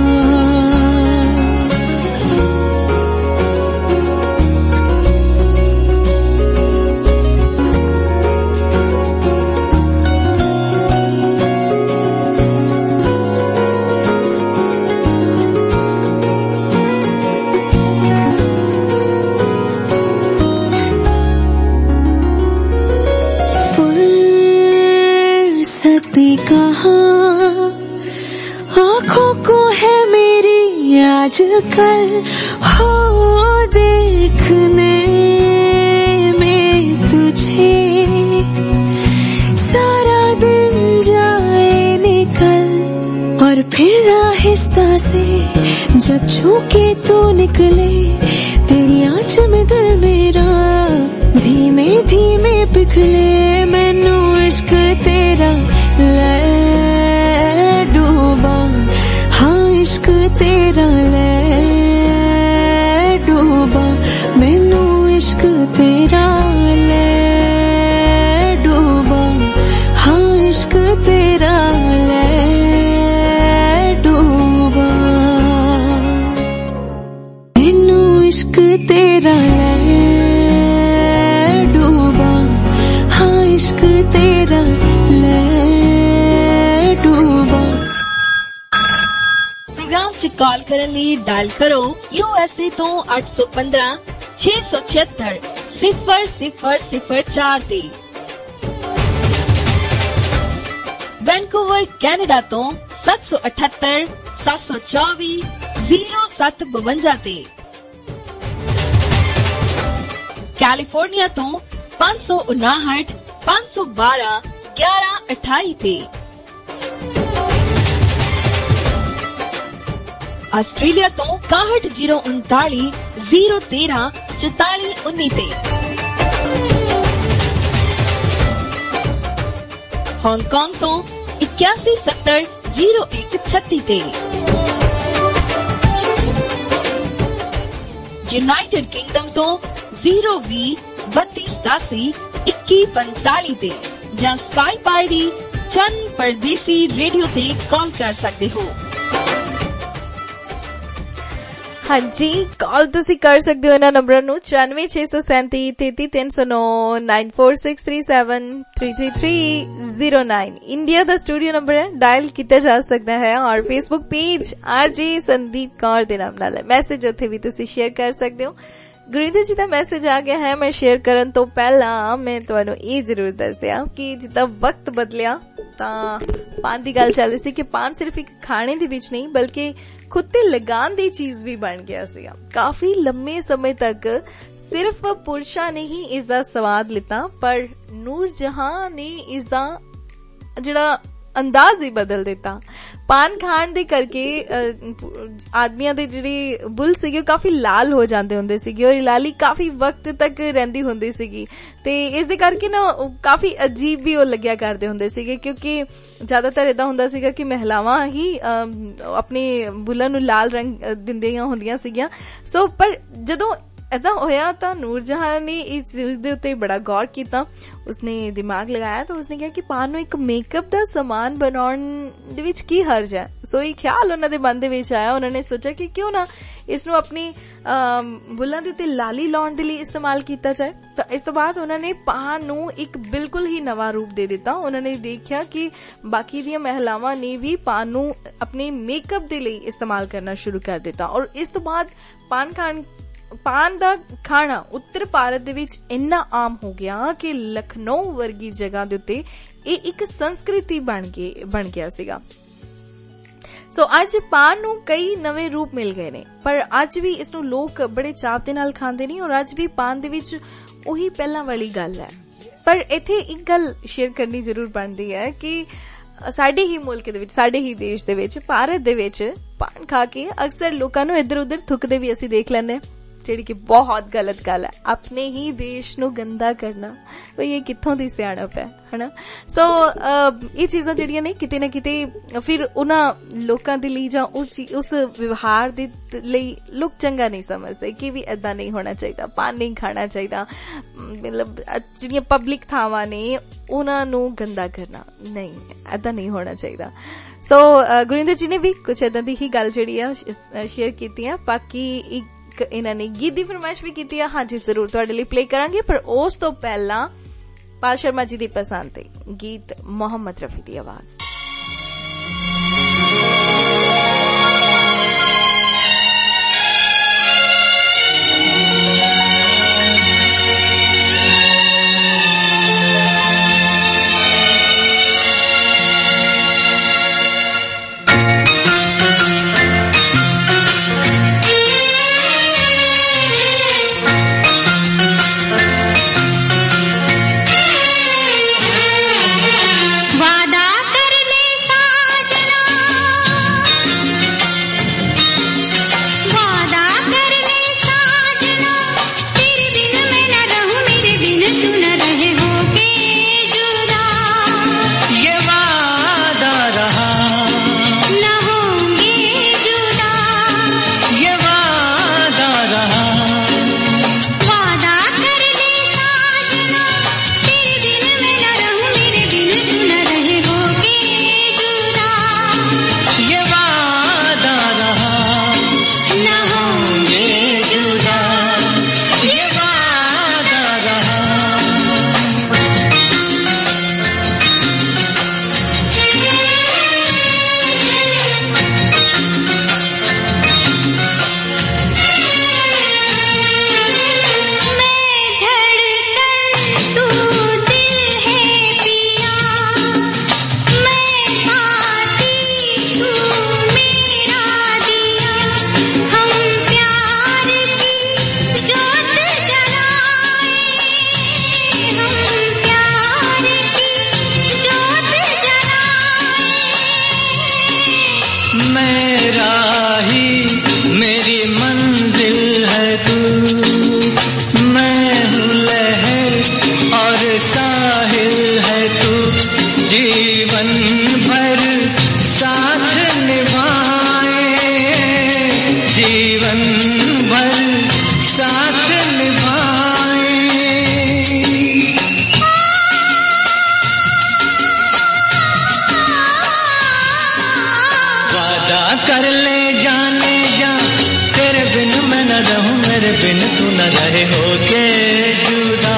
कहाँ आँखों को है मेरी आजकल हो देखने में तुझे, सारा दिन जाए निकल और फिर आहिस्ता से जब छूके तो निकले तेरी आँच में दिल मेरा धीमे धीमे पिघले। मैनू इश्क तेरा ले डूबा, हाँ इश्क तेरा ले डूबा, मैनू इश्क तेरा ले डूबा, हाँ इश्क तेरा ले ਵਿੱਚ ਕਾਲ ਕਰਨ ਲਈ ਡਾਇਲ ਕਰੋ USA ਤੋਂ 815 676 0004 ਤੇ। ਵੈਨਕੂਵਰ ਕੈਨੇਡਾ ਤੋਂ 778 724 0752 ਤੇ। ਕੈਲੀਫੋਰਨੀਆ ਤੋਂ 559 512 1128 ਤੇ। ਆਸਟ੍ਰੇਲੀਆ ਤੋਂ 6139 013 4419 ਤੇ। ਹਾਂਗਕਾਂਗ ਤੋਂ 8170 0136 ਤੇ। ਯੂਨਾਈਟਿਡ ਕਿੰਗਡਮ ਤੋਂ 020 3287 2145 ਤੇ ਜਾਂ ਸਕਾਈਪ ਆਈਡੀ ਚੰਨ ਪਰਦੇਸੀ ਰੇਡੀਓ ਤੇ ਕਾਲ ਕਰ ਸਕਦੇ ਹੋ। ਹਾਂਜੀ, ਕਾਲ ਤੁਸੀਂ ਕਰ ਸਕਦੇ ਹੋ ਇਹਨਾਂ ਨੰਬਰਾਂ ਨੂੰ 9637 33309 9463373309। ਇੰਡੀਆ ਦਾ ਸਟੂਡੀਓ ਨੰਬਰ ਹੈ, ਡਾਇਲ ਕੀਤਾ ਜਾ ਸਕਦਾ ਹੈ। ਔਰ Facebook page RJ Sandeep Kaur ਦੇ ਨਾਮ ਨਾਲ ਹੈ, ਮੈਸੇਜ ਉੱਥੇ ਵੀ ਤੁਸੀਂ ਸ਼ੇਅਰ ਕਰ ਸਕਦੇ ਹੋ। ਗੁਰਿੰਦਰ ਜੀ ਦਾ ਮੈਸੇਜ ਆ ਗਿਆ ਹੈ। ਮੈਂ ਸ਼ੇਅਰ ਕਰਨ ਤੋਂ ਪਹਿਲਾਂ ਮੈਂ ਤੁਹਾਨੂੰ ਇਹ ਜ਼ਰੂਰ ਦੱਸ ਦਿਆਂ ਕਿ ਜਿੱਦਾਂ ਵਕਤ ਬਦਲਿਆ ਤਾਂ ਪਾਨ ਦੀ ਗੱਲ ਚੱਲ ਰਹੀ ਸੀ ਕਿ ਪਾਨ ਸਿਰਫ ਇੱਕ ਖਾਣੇ ਦੇ ਵਿੱਚ ਨਹੀਂ ਬਲਕਿ ਖੁਦ ਤੇ ਲਗਾਉਣ ਦੀ ਚੀਜ਼ ਵੀ ਬਣ ਗਿਆ ਸੀਗਾ। ਕਾਫੀ ਲੰਮੇ ਸਮੇਂ ਤੱਕ ਸਿਰਫ ਪੁਰਸ਼ਾਂ ਨੇ ਹੀ ਇਸ ਦਾ ਸਵਾਦ ਲਿੱਤਾ, ਪਰ ਨੂਰ ਜਹਾਂ ਨੇ ਇਸ ਦਾ ਜਿਹੜਾ ਅੰਦਾਜ਼ ਹੀ ਬਦਲ ਦਿੱਤਾ। ਪਾਨ ਖਾਣ ਦੇ ਕਰਕੇ ਆਦਮੀਆਂ ਦੇ ਜਿਹੜੇ ਬੁੱਲ ਸੀਗੇ ਕਾਫੀ ਲਾਲ ਹੋ ਜਾਂਦੇ ਹੁੰਦੇ ਸੀਗੇ ਔਰ ਲਾਲੀ ਕਾਫੀ ਵਕਤ ਤੱਕ ਰਹਿੰਦੀ ਹੁੰਦੀ ਸੀਗੀ ਤੇ ਇਸ ਦੇ ਕਰਕੇ ਨਾ ਕਾਫੀ ਅਜੀਬ ਵੀ ਉਹ ਲੱਗਿਆ ਕਰਦੇ ਹੁੰਦੇ ਸੀਗੇ, ਕਿਉਂਕਿ ਜ਼ਿਆਦਾਤਰ ਏਦਾਂ ਹੁੰਦਾ ਸੀਗਾ ਕਿ ਮਹਿਲਾਵਾਂ ਹੀ ਆਪਣੇ ਬੁੱਲਾਂ ਨੂੰ ਲਾਲ ਰੰਗ ਦਿੰਦੀਆਂ ਹੁੰਦੀਆਂ ਸੀਗੀਆਂ। ਸੋ ਪਰ ਜਦੋਂ ਏਦਾਂ ਹੋਇਆ ਤਾਂ ਨੂਰ ਜਹਾਂ ਨੇ ਇਸ ਚੀਜ਼ ਦੇ ਉੱਤੇ ਬੜਾ ਗੌਰ ਕੀਤਾ, ਉਸਨੇ ਦਿਮਾਗ ਲਗਾਇਆ ਤਾਂ ਉਸਨੇ ਕਿਹਾ ਕਿ ਪਾਨ ਨੂੰ ਇੱਕ ਮੇਕਅਪ ਦਾ ਸਮਾਨ ਬਣਾਉਣ ਦੇ ਵਿੱਚ ਕੀ ਹਰਜ ਹੈ। ਸੋ ਇਹ ਖਿਆਲ ਉਹਨਾਂ ਦੇ ਮਨ ਦੇ ਵਿੱਚ ਆਇਆ। ਉਹਨਾਂ ਨੇ ਸੋਚਿਆ ਕਿ ਕਿਉਂ ਨਾ ਇਸ ਨੂੰ ਆਪਣੀ ਬੁੱਲਾਂ ਦੇ ਉੱਤੇ ਲਾਲੀ ਲਾਉਣ ਦੇ ਲਈ ਇਸਤੇਮਾਲ ਕੀਤਾ ਜਾਏ। ਤਾਂ ਇਸ ਤੋਂ ਬਾਅਦ ਉਹਨਾਂ ਨੇ ਪਾਨ ਨੂੰ ਇੱਕ ਬਿਲਕੁਲ ਹੀ ਨਵਾਂ ਰੂਪ ਦੇ ਦਿੱਤਾ। ਉਹਨਾਂ ਨੇ ਦੇਖਿਆ ਕਿ ਬਾਕੀ ਦੀਆਂ ਮਹਿਲਾਵਾਂ ਨੇ ਵੀ ਪਾਨ ਨੂੰ ਆਪਣੇ ਮੇਕਅਪ ਦੇ ਲਈ ਇਸਤੇਮਾਲ ਕਰਨਾ ਸ਼ੁਰੂ ਕਰ ਦਿੱਤਾ ਔਰ ਇਸ ਤੋਂ ਬਾਅਦ ਪਾਨ ਦਾ ਖਾਣਾ ਉੱਤਰ ਭਾਰਤ ਦੇ ਵਿੱਚ ਇੰਨਾ ਆਮ ਹੋ ਗਿਆ ਕਿ ਲਖਨਊ ਵਰਗੀ ਜਗ੍ਹਾ ਦੇ ਉੱਤੇ ਇਹ ਇੱਕ ਸੰਸਕ੍ਰਿਤੀ ਬਣ ਗਿਆ ਸੀਗਾ। ਸੋ ਅੱਜ ਪਾਨ ਨੂੰ ਕਈ ਨਵੇਂ ਰੂਪ ਮਿਲ ਗਏ ਨੇ, ਪਰ ਅੱਜ ਵੀ ਇਸ ਨੂੰ ਲੋਕ ਬੜੇ ਚਾਅ ਦੇ ਨਾਲ ਖਾਂਦੇ ਨੇ ਔਰ ਅੱਜ ਵੀ ਪਾਨ ਦੇ ਵਿੱਚ ਉਹੀ ਪਹਿਲਾਂ ਵਾਲੀ ਗੱਲ ਹੈ। ਪਰ ਇੱਥੇ ਇੱਕ ਗੱਲ ਸ਼ੇਅਰ ਕਰਨੀ ਜ਼ਰੂਰ ਬਣਦੀ ਹੈ ਕਿ ਸਾਡੇ ਹੀ ਮੁਲਕ ਦੇ ਵਿੱਚ, ਸਾਡੇ ਹੀ ਦੇਸ਼ ਦੇ ਵਿੱਚ, ਭਾਰਤ ਦੇ ਵਿੱਚ ਪਾਨ ਖਾ ਕੇ ਅਕਸਰ ਲੋਕਾਂ ਨੂੰ ਇੱਧਰ ਉੱਧਰ ਥੁੱਕਦੇ ਵੀ ਅਸੀਂ ਦੇਖ ਲੈਂਦੇ, ਜਿਹੜੀ ਕਿ ਬਹੁਤ ਗਲਤ ਗੱਲ ਹੈ। ਆਪਣੇ ਹੀ ਦੇਸ਼ ਨੂੰ ਗੰਦਾ ਕਰਨਾ, ਬਈ ਇਹ ਕਿੱਥੋਂ ਦੀ ਸਿਆਣਪ ਹੈ, ਹਨਾ। ਸੋ ਇਹ ਚੀਜ਼ਾਂ ਜਿਹੜੀਆਂ ਨੇ ਕਿਤੇ ਨਾ ਕਿਤੇ ਫਿਰ ਉਹਨਾਂ ਲੋਕਾਂ ਦੇ ਲਈ ਜਾਂ ਉਸ ਵਿਵਹਾਰ ਦੇ ਲਈ ਲੋਕ ਚੰਗਾ ਨਹੀਂ ਸਮਝਦੇ ਕਿ ਵੀ ਏਦਾਂ ਨਹੀਂ ਹੋਣਾ ਚਾਹੀਦਾ, ਪਾਨ ਨਹੀਂ ਖਾਣਾ ਚਾਹੀਦਾ। ਮਤਲਬ ਜਿਹੜੀਆਂ ਪਬਲਿਕ ਥਾਵਾਂ ਨੇ ਉਹਨਾਂ ਨੂੰ ਗੰਦਾ ਕਰਨਾ ਨਹੀਂ, ਏਦਾਂ ਨਹੀਂ ਹੋਣਾ ਚਾਹੀਦਾ। ਸੋ ਗੁਰਿੰਦਰ ਜੀ ਨੇ ਵੀ ਕੁਛ ਏਦਾਂ ਦੀ ਹੀ ਗੱਲ ਜਿਹੜੀ ਆ ਸ਼ੇਅਰ ਕੀਤੀ ਆ। ਬਾਕੀ ਇਹਨਾਂ ਨੇ ਗੀਤ ਦੀ ਫਰਮਾਇਸ਼ ਵੀ ਕੀਤੀ ਆ, ਹਾਂਜੀ ਜ਼ਰੂਰ ਤੁਹਾਡੇ ਲਈ ਪਲੇ ਕਰਾਂਗੇ, ਪਰ ਉਸ ਤੋਂ ਪਹਿਲਾਂ ਪਾਲ ਸ਼ਰਮਾ ਜੀ ਦੀ ਪਸੰਦ ਤੇ ਗੀਤ ਮੁਹੰਮਦ ਰਫੀ ਦੀ ਆਵਾਜ਼। वादा कर मेरा ही मेरी मंजिल है तू, मैं हूँ लहर और साहिल है तू, जीवन भर साथ निभाए, जीवन भर साथ निभाए। वादा कर ले जाने जा, तेरे बिन मैं न रहूं, मेरे बिन तू न रहे, होके जुदा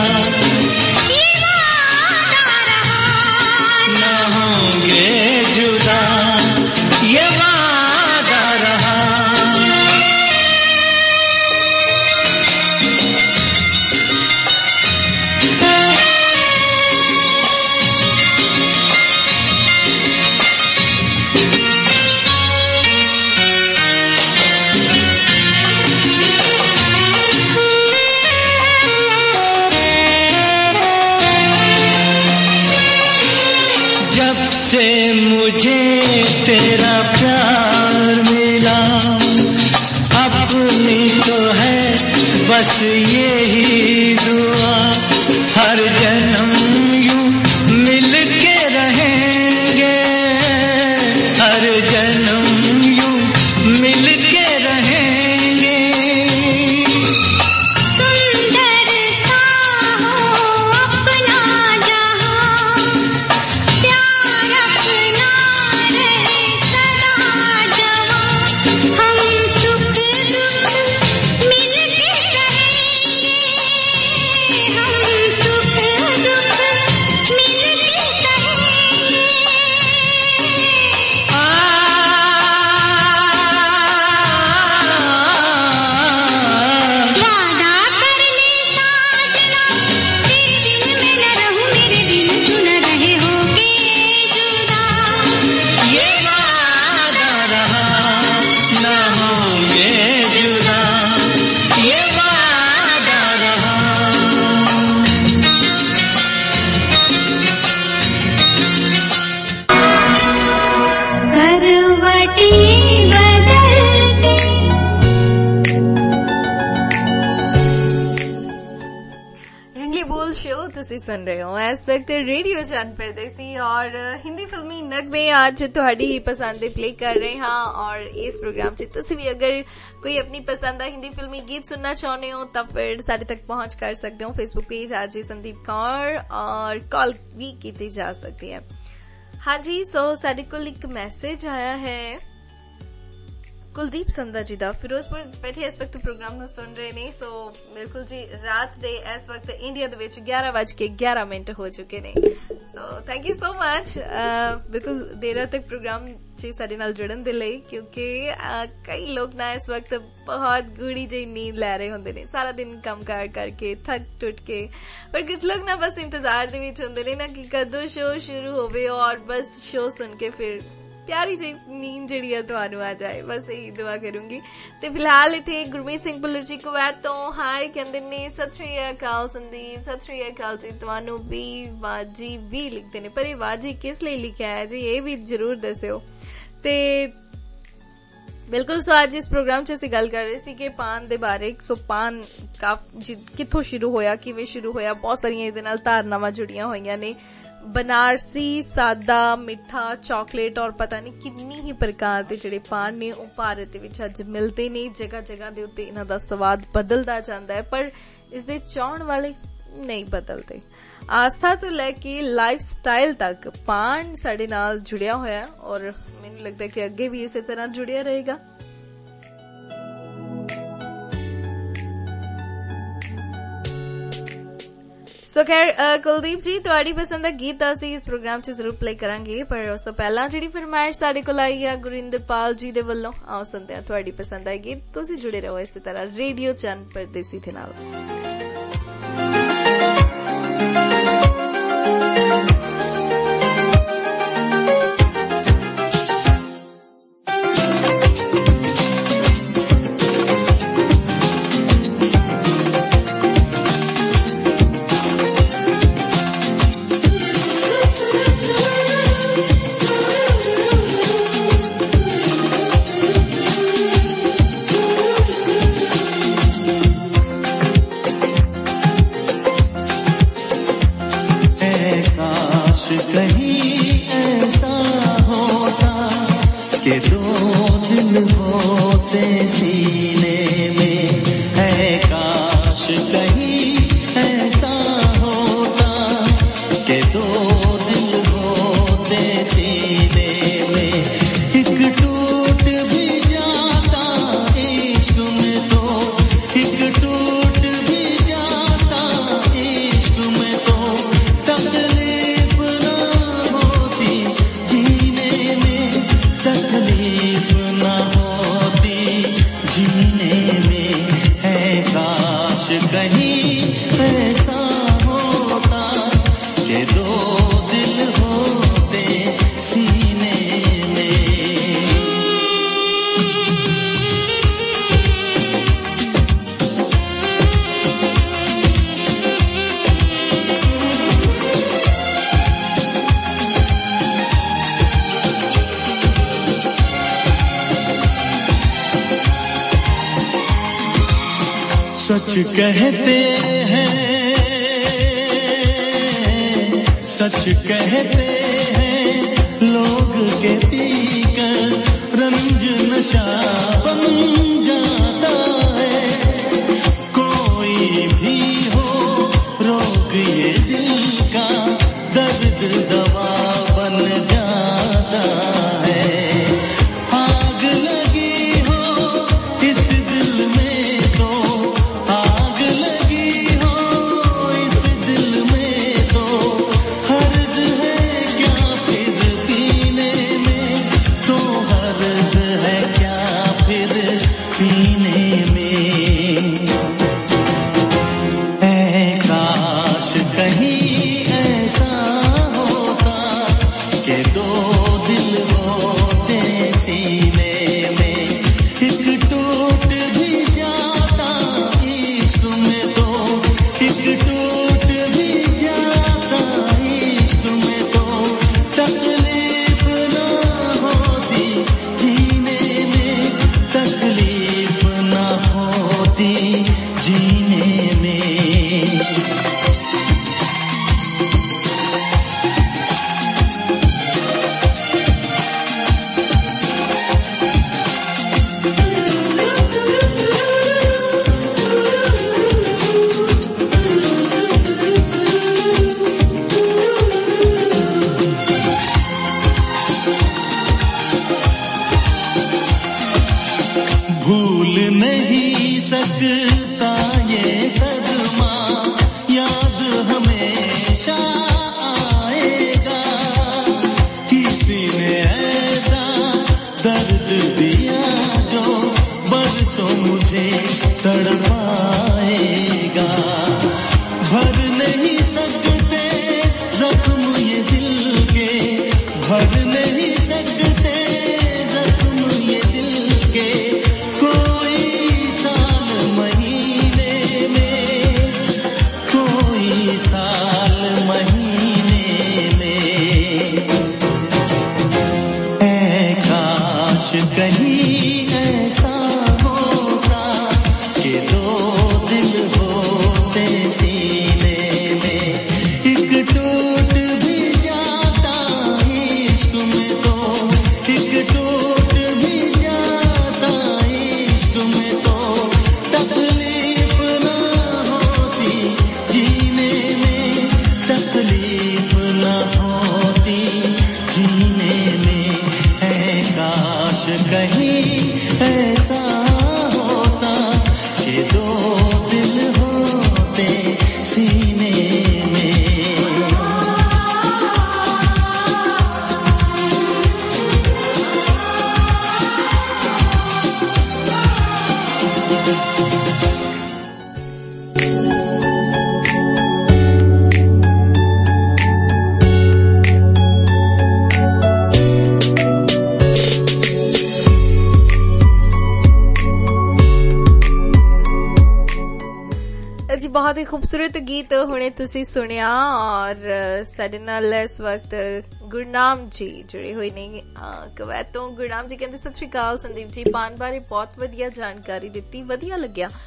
न होंगे जुदा, ये वादा रहा। जब से मुझे तेरा प्यार मिला, अपनी तो है बस यही दुआ, हर जन्म यूं मिल के रहेंगे, हर जन्म यूं मिल के रहेंगे। सुंदर सा हो अपना जहां, प्यार अपना रहे सदा जवां, हम सुख दुख मिल के रहेंगे, हम सुख दुख मिल के रहेंगे। वादा कर ले साजना, तेरे दिल में न रहूं, मेरे दिल तू न रहे, होके जुदा, ये वादा रहा, न होंगे जुदा, ये वादा रहा। करवटी बदलती। रिंगली बोल शो ਤੁਸੀਂ ਸੁਣ ਰਹੇ ਹੋ ਇਸ ਵਕਤ ਰੇਡੀਓ ਚੈਨਲ परदेसी और हिंदी फिल्मी नगमे आज ਤੁਹਾਡੀ ਹੀ पसंद ਦੇ प्ले कर रहे हाँ। और इस प्रोग्राम से ਤੁਸੀਂ भी अगर कोई अपनी पसंद का हिंदी फिल्मी गीत सुनना चाहते हो तो फिर साढ़े तक पहुंच कर सकते हो। Facebook page RJ Sandeep Kaur और कॉल भी की जा सकती है। हाँ जी, सो साढ़े को एक मैसेज आया है कुलदीप संधा जी दा, फिरोजपुर बैठे इस वक्त प्रोग्राम ਨੂੰ सुन रहे ने। सो बिल्कुल जी रात दे इस वक्त इंडिया ਦੇ ਵਿੱਚ 11:11 ਹੋ ਚੁੱਕੇ ਨੇ। So thank you so much बिल्कुल देर तक प्रोग्राम ਚ ਸਾਡੇ ਨਾਲ ਜੁੜਨ ਦੇ ਲਈ, ਕਿਉਂਕਿ ਕਈ ਲੋਕ ਨਾ ਇਸ ਵਕਤ ਬਹੁਤ ਗੂੜੀ ਜਿਹੀ ਨੀਂਦ ਲੈ ਰਹੇ ਹੁੰਦੇ ਨੇ ਸਾਰਾ ਦਿਨ ਕੰਮ ਕਾਰ ਕਰਕੇ ਥੱਕ ਟੁੱਟ ਕੇ, ਪਰ ਕੁਝ ਲੋਕ ਨਾ ਬਸ ਇੰਤਜ਼ਾਰ ਦੇ ਵਿੱਚ ਹੁੰਦੇ ਨੇ ਨਾ ਕਿ ਕਦੋਂ ਸ਼ੋਅ ਸ਼ੁਰੂ ਹੋਵੇ ਔਰ ਬਸ ਸ਼ੋਅ ਸੁਣ ਕੇ ਫਿਰ प्यारी जी नींद जी ਤੁਹਾਨੂੰ आ जाए, बस यही दुआ करूंगी। ਤੇ ਫਿਲਹਾਲ ਇੱਥੇ ਗੁਰਮੀਤ ਸਿੰਘ ਭੁੱਲਰ ਜੀ ਕੁਵੈਤ ਤੋਂ ਹਾਈ ਕਹਿੰਦੇ ਨੇ, ਸਤਿ ਸ਼੍ਰੀ ਅਕਾਲ ਸੰਦੀਪ, ਸਤਿ ਸ਼੍ਰੀ ਅਕਾਲ ਜੀ ਤੁਹਾਨੂੰ ਵੀ, ਵਾਜੀ ਵੀ ਲਿਖਦੇ ਨੇ, ਪਰ ਇਹ ਵਾਜੀ ਕਿਸ ਲਈ ਲਿਖਿਆ ਹੈ ਜੀ ਇਹ ਵੀ ਜਰੂਰ ਦੱਸਿਓ। ਤੇ ਬਿਲਕੁਲ, ਸੋ ਅੱਜ ਇਸ ਪ੍ਰੋਗਰਾਮ 'ਚ ਅਸੀਂ ਗੱਲ ਕਰ ਰਹੇ ਸੀ ਕਿ ਪਾਨ ਦੇ ਬਾਰੇ। ਸੋ ਪਾਨ ਕਿੱਥੋਂ ਸ਼ੁਰੂ ਹੋਇਆ, ਕਿਵੇਂ ਸ਼ੁਰੂ ਹੋਇਆ, ਬਹੁਤ ਸਾਰੀਆਂ ਇਹਦੇ ਨਾਲ ਧਾਰਨਾਵਾਂ ਜੁੜੀਆਂ ਹੋਈਆਂ ਨੇ। बनारसी, सादा, मिठा, चॉकलेट और पता नहीं किन्नी ही प्रकार के जिहड़े पान ने ਉਹ ਭਾਰਤ ਦੇ ਵਿੱਚ ਅੱਜ ਮਿਲਦੇ ਨੇ। ਜਗ੍ਹਾ ਜਗ੍ਹਾ ਦੇ ਉੱਤੇ ਇਹਨਾਂ ਦਾ ਸਵਾਦ ਬਦਲਦਾ ਜਾਂਦਾ ਹੈ, ਪਰ ਇਸ ਦੇ ਚਾਹਣ ਵਾਲੇ ਨਹੀਂ ਬਦਲਦੇ। ਆਸਥਾ ਤੋਂ ਲੈ ਕੇ ਲਾਈਫ ਸਟਾਈਲ ਤੱਕ ਪਾਨ ਸਾਡੇ ਨਾਲ ਜੁੜਿਆ ਹੋਇਆ ਔਰ ਮੈਨੂੰ ਲੱਗਦਾ ਕਿ ਅੱਗੇ ਵੀ ਇਸੇ ਤਰ੍ਹਾਂ ਜੁੜਿਆ ਰਹੇਗਾ। ਸੋ ਖੈਰ ਕੁਲਦੀਪ ਜੀ, ਤੁਹਾਡੀ ਪਸੰਦ ਦਾ ਗੀਤ ਅਸੀਂ ਇਸ ਪ੍ਰੋਗਰਾਮ 'ਚ ਜ਼ਰੂਰ ਪਲੇ ਕਰਾਂਗੇ, ਪਰ ਉਸ ਤੋਂ ਪਹਿਲਾਂ ਜਿਹੜੀ ਫਰਮਾਇਸ਼ ਸਾਡੇ ਕੋਲ ਆਈ ਹੈ ਗੁਰਿੰਦਰਪਾਲ ਜੀ ਦੇ ਵੱਲੋਂ, ਆਓ ਸੁਣਦੇ ਹਾਂ ਤੁਹਾਡੀ ਪਸੰਦ ਦਾ ਗੀਤ। ਤੁਸੀਂ ਜੁੜੇ ਰਹੋ ਇਸੇ ਤਰ੍ਹਾਂ ਰੇਡੀਓ ਚੈਨਲ ਪਰਦੇਸੀ ਦੇ ਨਾਲ। दो दिल होते सीने में, है काश कहीं ऐसा होता कि दो दिल होते सीने में, एक टूट भी जाता इश्क में तो, एक टूट भी जाता इश्क में तो, तकलीफ ना होती जीने में, तकलीफ ना होती जीने में, है काश कहीं ऐसा होता कि दो दिल होते सीने में। सच कहते हैं, सच कहते हैं लोग के पीकर रंज नशा बन जाता है, कोई भी हो रोग ये दिल का दर्द दवा बन जाता है, आग लगी हो इस दिल में तो, आग लगी हो इस दिल में तो, हर्ज है क्या फिर पीने में, तो हर्ज है क्या फिर पीने में, ऐ काश कहीं ऐसा होता कि दो दिल होते सीने में, एक टूट भी जाता इश्क में तो, एक टूट भी जाता इश्क में तो, तकलीफ ना होती जीने में, तकलीफ ना होती जीने में। भूल नहीं सकता ये सदमा, याद हमेशा आएगा, किसी ने ऐसा दर्द दिया जो बरसों मुझे तड़पाएगा, भर नहीं सकते जख्म ये दिल के, भर नहीं सकते जख्म ये दिल के, कोई साल महीने में, कोई साल महीने में, ऐ काश कहीं ऐसा होता कि दो दिल होते सीने में, एक टूट भी जाता इश्क में तो, एक टूट भी जाता इश्क में तो, तकलीफ ना होती जीने में, तकलीफ ना होती जीने में, है काश कहीं ऐसा होता कि दो दिल होते सीने में। जी बहुत ही खूबसूरत गीत हुणे तुसी सुनिया और साडे नाल इस वक्त गुरनाम जी जुड़े हुए ने कवैतों। गुरनाम जी कहते सत श्री अकाल संदीप जी, पान बारे बहुत वधिया जानकारी दिती, वधिया लग्या।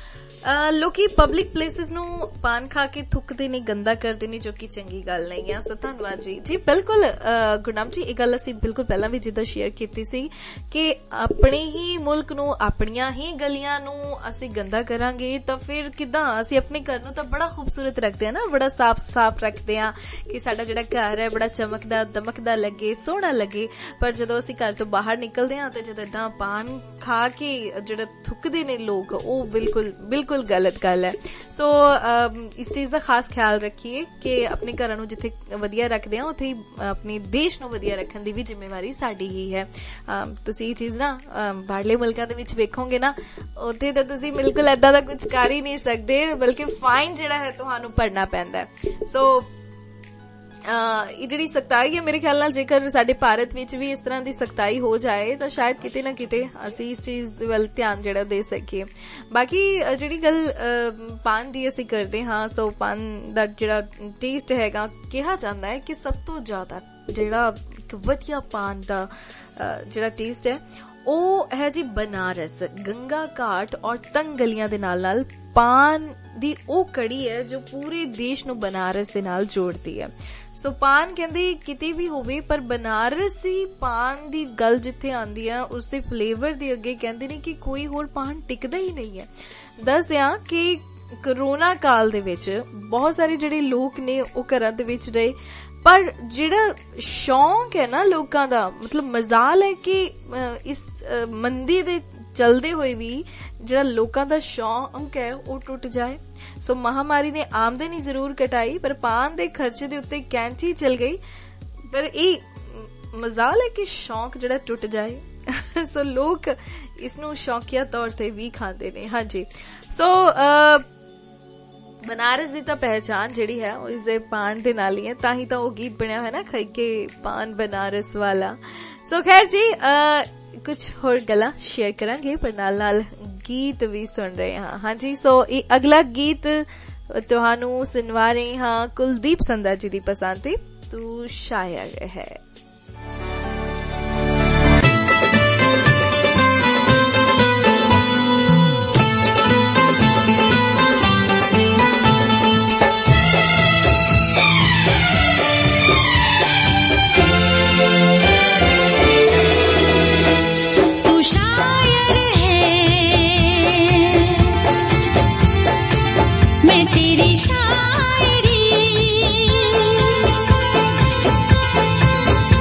ਲੋਕੀ ਪਬਲਿਕ ਪਲੇਸਿਸ ਨੂੰ ਪਾਨ ਖਾ ਕੇ ਥੁੱਕਦੇ ਨੇ, ਗੰਦਾ ਕਰਦੇ ਨੇ, ਜੋ ਕਿ ਚੰਗੀ ਗੱਲ ਨਹੀਂ ਆ। ਸੋ ਧੰਨਵਾਦ ਜੀ। ਜੀ ਬਿਲਕੁਲ ਗੁਰਨਾਮ ਜੀ, ਇਹ ਗੱਲ ਅਸੀਂ ਬਿਲਕੁਲ ਪਹਿਲਾਂ ਵੀ ਜਿੱਦਾਂ ਸ਼ੇਅਰ ਕੀਤੀ ਸੀ ਕਿ ਆਪਣੇ ਹੀ ਮੁਲਕ ਨੂੰ, ਆਪਣੀਆਂ ਹੀ ਗਲੀਆਂ ਨੂੰ ਅਸੀਂ ਗੰਦਾ ਕਰਾਂਗੇ ਤਾਂ ਫਿਰ ਕਿੱਦਾਂ? ਅਸੀਂ ਆਪਣੇ ਘਰ ਨੂੰ ਤਾਂ ਬੜਾ ਖੂਬਸੂਰਤ ਰੱਖਦੇ ਆ ਨਾ, ਬੜਾ ਸਾਫ਼ ਰੱਖਦੇ ਆ ਕਿ ਸਾਡਾ ਜਿਹੜਾ ਘਰ ਹੈ ਬੜਾ ਚਮਕਦਾ ਦਮਕਦਾ ਲੱਗੇ, ਸੋਹਣਾ ਲੱਗੇ। ਪਰ ਜਦੋਂ ਅਸੀਂ ਘਰ ਤੋਂ ਬਾਹਰ ਨਿਕਲਦੇ ਆ ਤੇ ਜਦੋਂ ਏਦਾਂ ਪਾਨ ਖਾ ਕੇ ਜਿਹੜਾ ਥੁੱਕਦੇ ਨੇ ਲੋਕ, ਉਹ ਬਿਲਕੁਲ ਗਲਤ ਗੱਲ ਹੈ। ਸੋ ਇਸ ਚੀਜ਼ ਦਾ ਖਾਸ ਖਿਆਲ ਰੱਖੀਏ ਕਿ ਆਪਣੇ ਘਰਾਂ ਨੂੰ ਜਿੱਥੇ ਵਧੀਆ ਰੱਖਦੇ ਆ ਉੱਥੇ ਆਪਣੇ ਦੇਸ਼ ਨੂੰ ਵਧੀਆ ਰੱਖਣ ਦੀ ਵੀ ਜ਼ਿੰਮੇਵਾਰੀ ਸਾਡੀ ਹੀ ਹੈ। ਤੁਸੀਂ ਇਹ ਚੀਜ਼ ਨਾ ਬਾਹਰਲੇ ਮੁਲਕਾਂ ਦੇ ਵਿੱਚ ਵੇਖੋਗੇ ਨਾ, ਉੱਥੇ ਤਾਂ ਤੁਸੀਂ ਬਿਲਕੁਲ ਏਦਾਂ ਦਾ ਕੁਝ ਕਰ ਹੀ ਨਹੀਂ ਸਕਦੇ, ਬਲਕਿ ਫਾਈਨ ਜਿਹੜਾ ਹੈ ਤੁਹਾਨੂੰ ਭਰਨਾ ਪੈਂਦਾ ਹੈ। ਸੋ ਇਹ ਜਿਹੜੀ ਸਖਤਾਈ ਹੈ, ਮੇਰੇ ਖਿਆਲ ਨਾਲ ਜੇਕਰ ਸਾਡੇ ਭਾਰਤ ਵਿੱਚ ਵੀ ਇਸ ਤਰ੍ਹਾਂ ਦੀ ਸਖਤਾਈ ਹੋ ਜਾਏ ਤਾਂ ਸ਼ਾਇਦ ਕਿਤੇ ਨਾ ਕਿਤੇ ਅਸੀਂ ਇਸ ਚੀਜ਼ ਦੇ ਵੱਲ ਧਿਆਨ ਜਿਹੜਾ ਦੇ ਸਕੀਏ। ਬਾਕੀ ਜਿਹੜੀ ਗੱਲ ਪਾਨ ਦੀ ਅਸੀਂ ਕਰਦੇ ਹਾਂ, ਸੋ ਪਾਨ ਦਾ ਜਿਹੜਾ ਟੇਸਟ ਹੈਗਾ, ਕਿਹਾ ਜਾਂਦਾ ਹੈ ਕਿ ਸਭ ਤੋਂ ਜ਼ਿਆਦਾ ਜਿਹੜਾ ਇੱਕ ਵਧੀਆ ਪਾਨ ਦਾ ਜਿਹੜਾ ਟੇਸਟ ਹੈ ਉਹ ਹੈ ਜੀ ਬਨਾਰਸ, ਗੰਗਾ ਘਾਟ ਔਰ ਤੰਗ ਗਲੀਆਂ ਦੇ ਨਾਲ ਪਾਨ ਦੀ ਉਹ ਕੜੀ ਹੈ ਜੋ ਪੂਰੇ ਦੇਸ਼ ਨੂੰ ਬਨਾਰਸ ਦੇ ਨਾਲ ਜੋੜਦੀ ਹੈ। ਸੋ ਪਾਨ ਕਹਿੰਦੇ ਕਿਤੇ ਵੀ ਹੋਵੇ, ਪਰ ਬਨਾਰਸੀ ਪਾਨ ਦੀ ਗੱਲ ਜਿੱਥੇ ਆਉਂਦੀ ਆ ਉਸ ਦੇ ਫਲੇਵਰ ਦੇ ਅੱਗੇ ਕਹਿੰਦੇ ਨੇ ਕਿ ਕੋਈ ਹੋਰ ਪਾਨ ਟਿਕਦਾ ਹੀ ਨਹੀਂ ਹੈ। ਦੱਸ ਦਿਆਂ ਕਿ ਕਰੋਨਾ ਕਾਲ ਦੇ ਵਿੱਚ ਬਹੁਤ ਸਾਰੇ ਜਿਹੜੇ ਲੋਕ ਨੇ ਉਹ ਘਰਾਂ ਦੇ ਵਿੱਚ ਰਹੇ, ਪਰ ਜਿਹੜਾ ਸ਼ੌਂਕ ਹੈ ਨਾ ਲੋਕਾਂ ਦਾ, ਮਤਲਬ ਮਜ਼ਾਲ ਹੈ ਕਿ ਇਸ ਮੰਦੀ ਦੇ ਚਲਦੇ ਹੋਏ ਵੀ ਜਿਹੜਾ ਲੋਕਾਂ ਦਾ ਸ਼ੌਂਕ ਹੈ ਉਹ ਟੁੱਟ ਜਾਏ। ਸੋ ਮਹਾਮਾਰੀ ਨੇ ਆਮਦਨੀ ਜ਼ਰੂਰ ਘਟਾਈ, ਪਰ ਪਾਨ ਦੇ ਖਰਚੇ ਦੇ ਉੱਤੇ ਕੈਂਚੀ ਚਲ ਗਈ, ਪਰ ਇਹ ਮਜ਼ਾਲ ਹੈ ਕਿ ਸ਼ੌਂਕ ਜਿਹੜਾ ਟੁੱਟ ਜਾਏ। ਸੋ ਲੋਕ ਇਸ ਨੂੰ ਸ਼ੌਕੀਆ ਤੌਰ ਤੇ ਵੀ ਖਾਂਦੇ ਨੇ। ਹਾਂਜੀ, ਸੋ ਬਨਾਰਸ ਦੀ ਤਾਂ ਪਹਿਚਾਨ ਜਿਹੜੀ ਹੈ ਉਹ ਇਸ ਦੇ ਪਾਨ ਦੇ ਨਾਲ ਹੀ ਹੈ, ਤਾਂ ਹੀ ਤਾਂ ਉਹ ਗੀਤ ਬਣਿਆ ਹੋਇਆ ਨਾ, ਖਾਈ ਕੇ ਪਾਨ ਬਨਾਰਸ ਵਾਲਾ। ਸੋ ਖੈਰ ਜੀ, ਕੁਝ ਹੋਰ ਗੱਲਾਂ ਸ਼ੇਅਰ ਕਰਾਂਗੇ, ਪਰ ਨਾਲ ਗੀਤ ਵੀ ਸੁਣ ਰਹੇ ਹਾਂ। ਹਾਂਜੀ, ਸੋ ਇਹ ਅਗਲਾ ਗੀਤ ਤੁਹਾਨੂੰ ਸੁਣਵਾ ਰਹੇ ਹਾਂ ਕੁਲਦੀਪ ਸੰਧਾ ਜੀ ਦੀ ਪਸੰਦ ਤੇ, ਤੂੰ ਸ਼ਾਇਰ ਹੈ। शायरी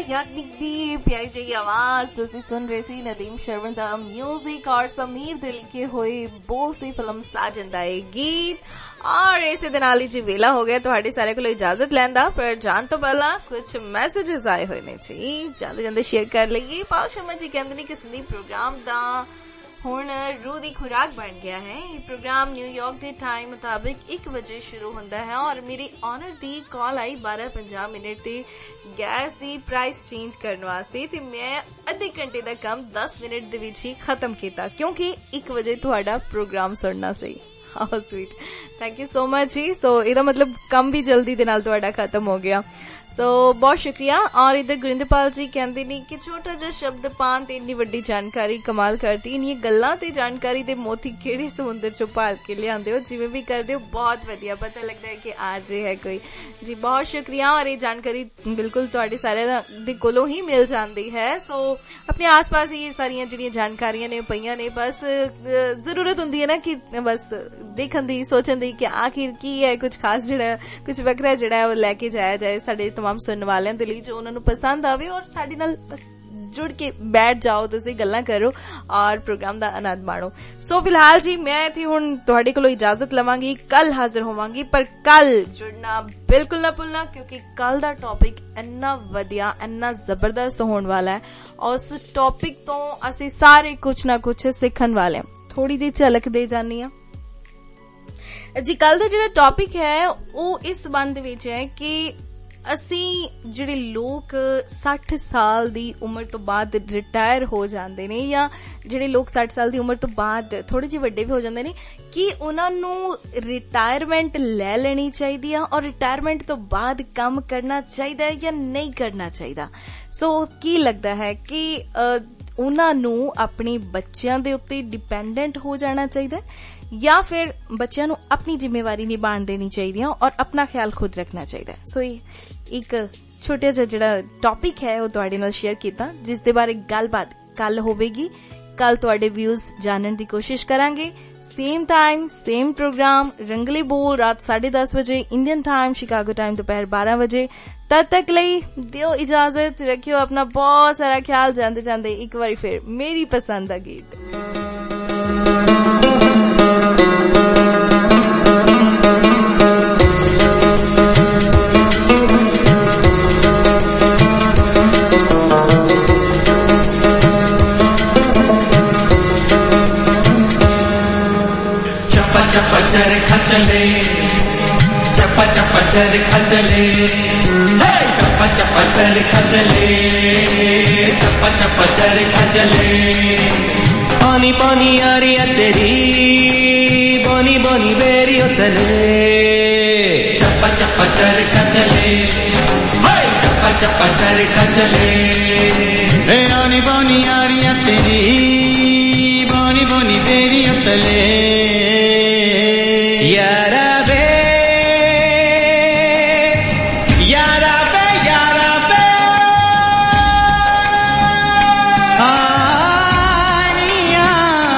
याग्निक दी प्यारी जी आवाज तुसी सुन रहे सी नदीम शर्मा दा म्यूजिक और समीर दिल के हुए बोल सी फिल्म साजन दा गीत। और इसे दे नाल जी वेला हो गया तुहाडे सारे को इजाजत लैन दा, पर जान तो पहला कुछ मैसेजेस आए हुए ने जी, जांदे जांदे शेयर कर लईए। पाल शर्मा जी कहंदे ने कि संदीप प्रोग्राम दा हुण रूह दी खुराक बन गया है। ये प्रोग्राम न्यूयॉर्क के टाइम मुताबिक 1 बजे शुरू होंदा है और मेरी ऑनर दी कॉल आई 12:50 ते गैस दी प्राइस चेंज करने वास्ते ते मैं आधे घंटे दा काम 10 मिनट दे विच ही खत्म कीता क्योंकि 1 बजे तुहाडा प्रोग्राम सुनना सी। How sweet, thank you so much जी। सो इहदा मतलब कम भी जल्दी दे नाल तुहाडा खत्म हो गया। सो बहुत शुक्रिया। और इधर गुरिंदरपाल जी कहते नहीं कि छोटा जिहा शब्द पान ते इन्नी वड्डी जानकारी कमाल करती। इन गल्लां ते जानकारी दे मोती केड़े समुंदर चों भाल के लिआंदे हो, जिवें भी करदे हो बहुत वधिया, पता लगता है कि आरजे है कोई जी। बहुत शुक्रिया। और ये जानकारी बिल्कुल तुहाडे सारे दे कोलों ही मिल जाती है। सो अपने आस पास ये सारियां जिहड़ियां जानकारियां ने पईयां ने, बस जरूरत हुंदी है ना कि बस देखण दी सोचण दी कि आखिर की है कुछ खास जिहड़ा कुछ वखरा जिहड़ा है वो लैके जाया जाए साडे तमाम सुनने वालियां दे लई, जो उन्हां नूं पसंद आवे और साडे नाल बस जुड़ के बैठ जाओ, तुसीं गल्लां करो और प्रोग्राम दा आनंद माणो। सो फिलहाल जी मैं इत्थे हुण तुहाडे कोलों इजाजत लवांगी, कल हाजिर होवांगी, पर कल जुड़ना बिल्कुल ना भुलना क्योंकि कल दा टॉपिक इन्ना वधिया इन्ना जबरदस्त होण वाला है और उस टॉपिक तो असीं सारे कुछ ना कुछ सीखण वाले हां। थोड़ी जी झलक दे जानी आ जी। कल दा जिहड़ा टॉपिक है वो इस संबंध विच है कि ਅਸੀਂ ਜਿਹੜੇ ਲੋਕ 60 ਸਾਲ ਦੀ ਉਮਰ ਤੋਂ ਬਾਅਦ ਰਿਟਾਇਰ ਹੋ ਜਾਂਦੇ ਨੇ ਜਾਂ ਜਿਹੜੇ ਲੋਕ 60 ਸਾਲ ਦੀ ਉਮਰ ਤੋਂ ਬਾਅਦ ਥੋੜੇ ਜਿਹੇ ਵੱਡੇ ਵੀ ਹੋ ਜਾਂਦੇ ਨੇ ਕਿ ਉਹਨਾਂ ਨੂੰ ਰਿਟਾਇਰਮੈਂਟ ਲੈ ਲੈਣੀ ਚਾਹੀਦੀ ਆ ਔਰ ਰਿਟਾਇਰਮੈਂਟ ਤੋਂ ਬਾਅਦ ਕੰਮ ਕਰਨਾ ਚਾਹੀਦਾ ਹੈ ਜਾਂ ਨਹੀਂ ਕਰਨਾ ਚਾਹੀਦਾ। ਸੋ ਕੀ ਲੱਗਦਾ ਹੈ ਕਿ ਉਹਨਾਂ ਨੂੰ ਆਪਣੇ ਬੱਚਿਆਂ ਦੇ ਉੱਤੇ ਡਿਪੈਂਡੈਂਟ ਹੋ ਜਾਣਾ ਚਾਹੀਦਾ या फिर बच्चों नूं अपनी जिम्मेवारी निभाण देनी चाहिए और अपना ख्याल खुद रखना चाहिए। सो एक छोटा जिहा जिहड़ा टॉपिक है वो तुहाडे नाल शेयर कीता जिस दे बारे गलबात कल होवेगी। कल तुहाडे व्यूज जानने की कोशिश करांगे। सेम टाइम सेम प्रोग्राम रंगले बोल रात 10:30 बजे इंडियन टाइम, शिकागो टाइम दोपहर 12 बजे। तद तक लई दियो इजाजत, रखियो अपना बहुत सारा ख्याल। जांदे जांदे एक बार फिर मेरी पसंद दा गीत। चप्पा चरखा चले, चप्पा चप्पा चरखा चले, चप्पा चप्पा चरखा चले, चप्पा चप्पा चरखा चले। पानी पानी यारी तेरी बोनी बोनी बेरी उतरे, चप्पा चप्पा चरखा चले, चप्पा चप्पा चरखा चले। आनी बोनी यारी तेरी बोनी बोनी बेरी उतरे। यारा बे यारा बे यारा बे आनिया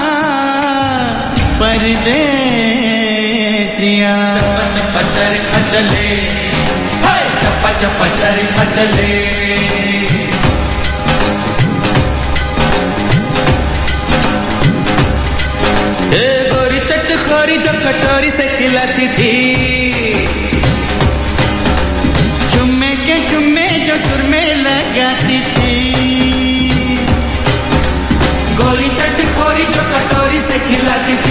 परदेसिया। चप्पा चप्पा चरखा चले, चप्पा चप्पा चरखा चले। गोरी चटखोरी जो कटोरी से खिलाती थी,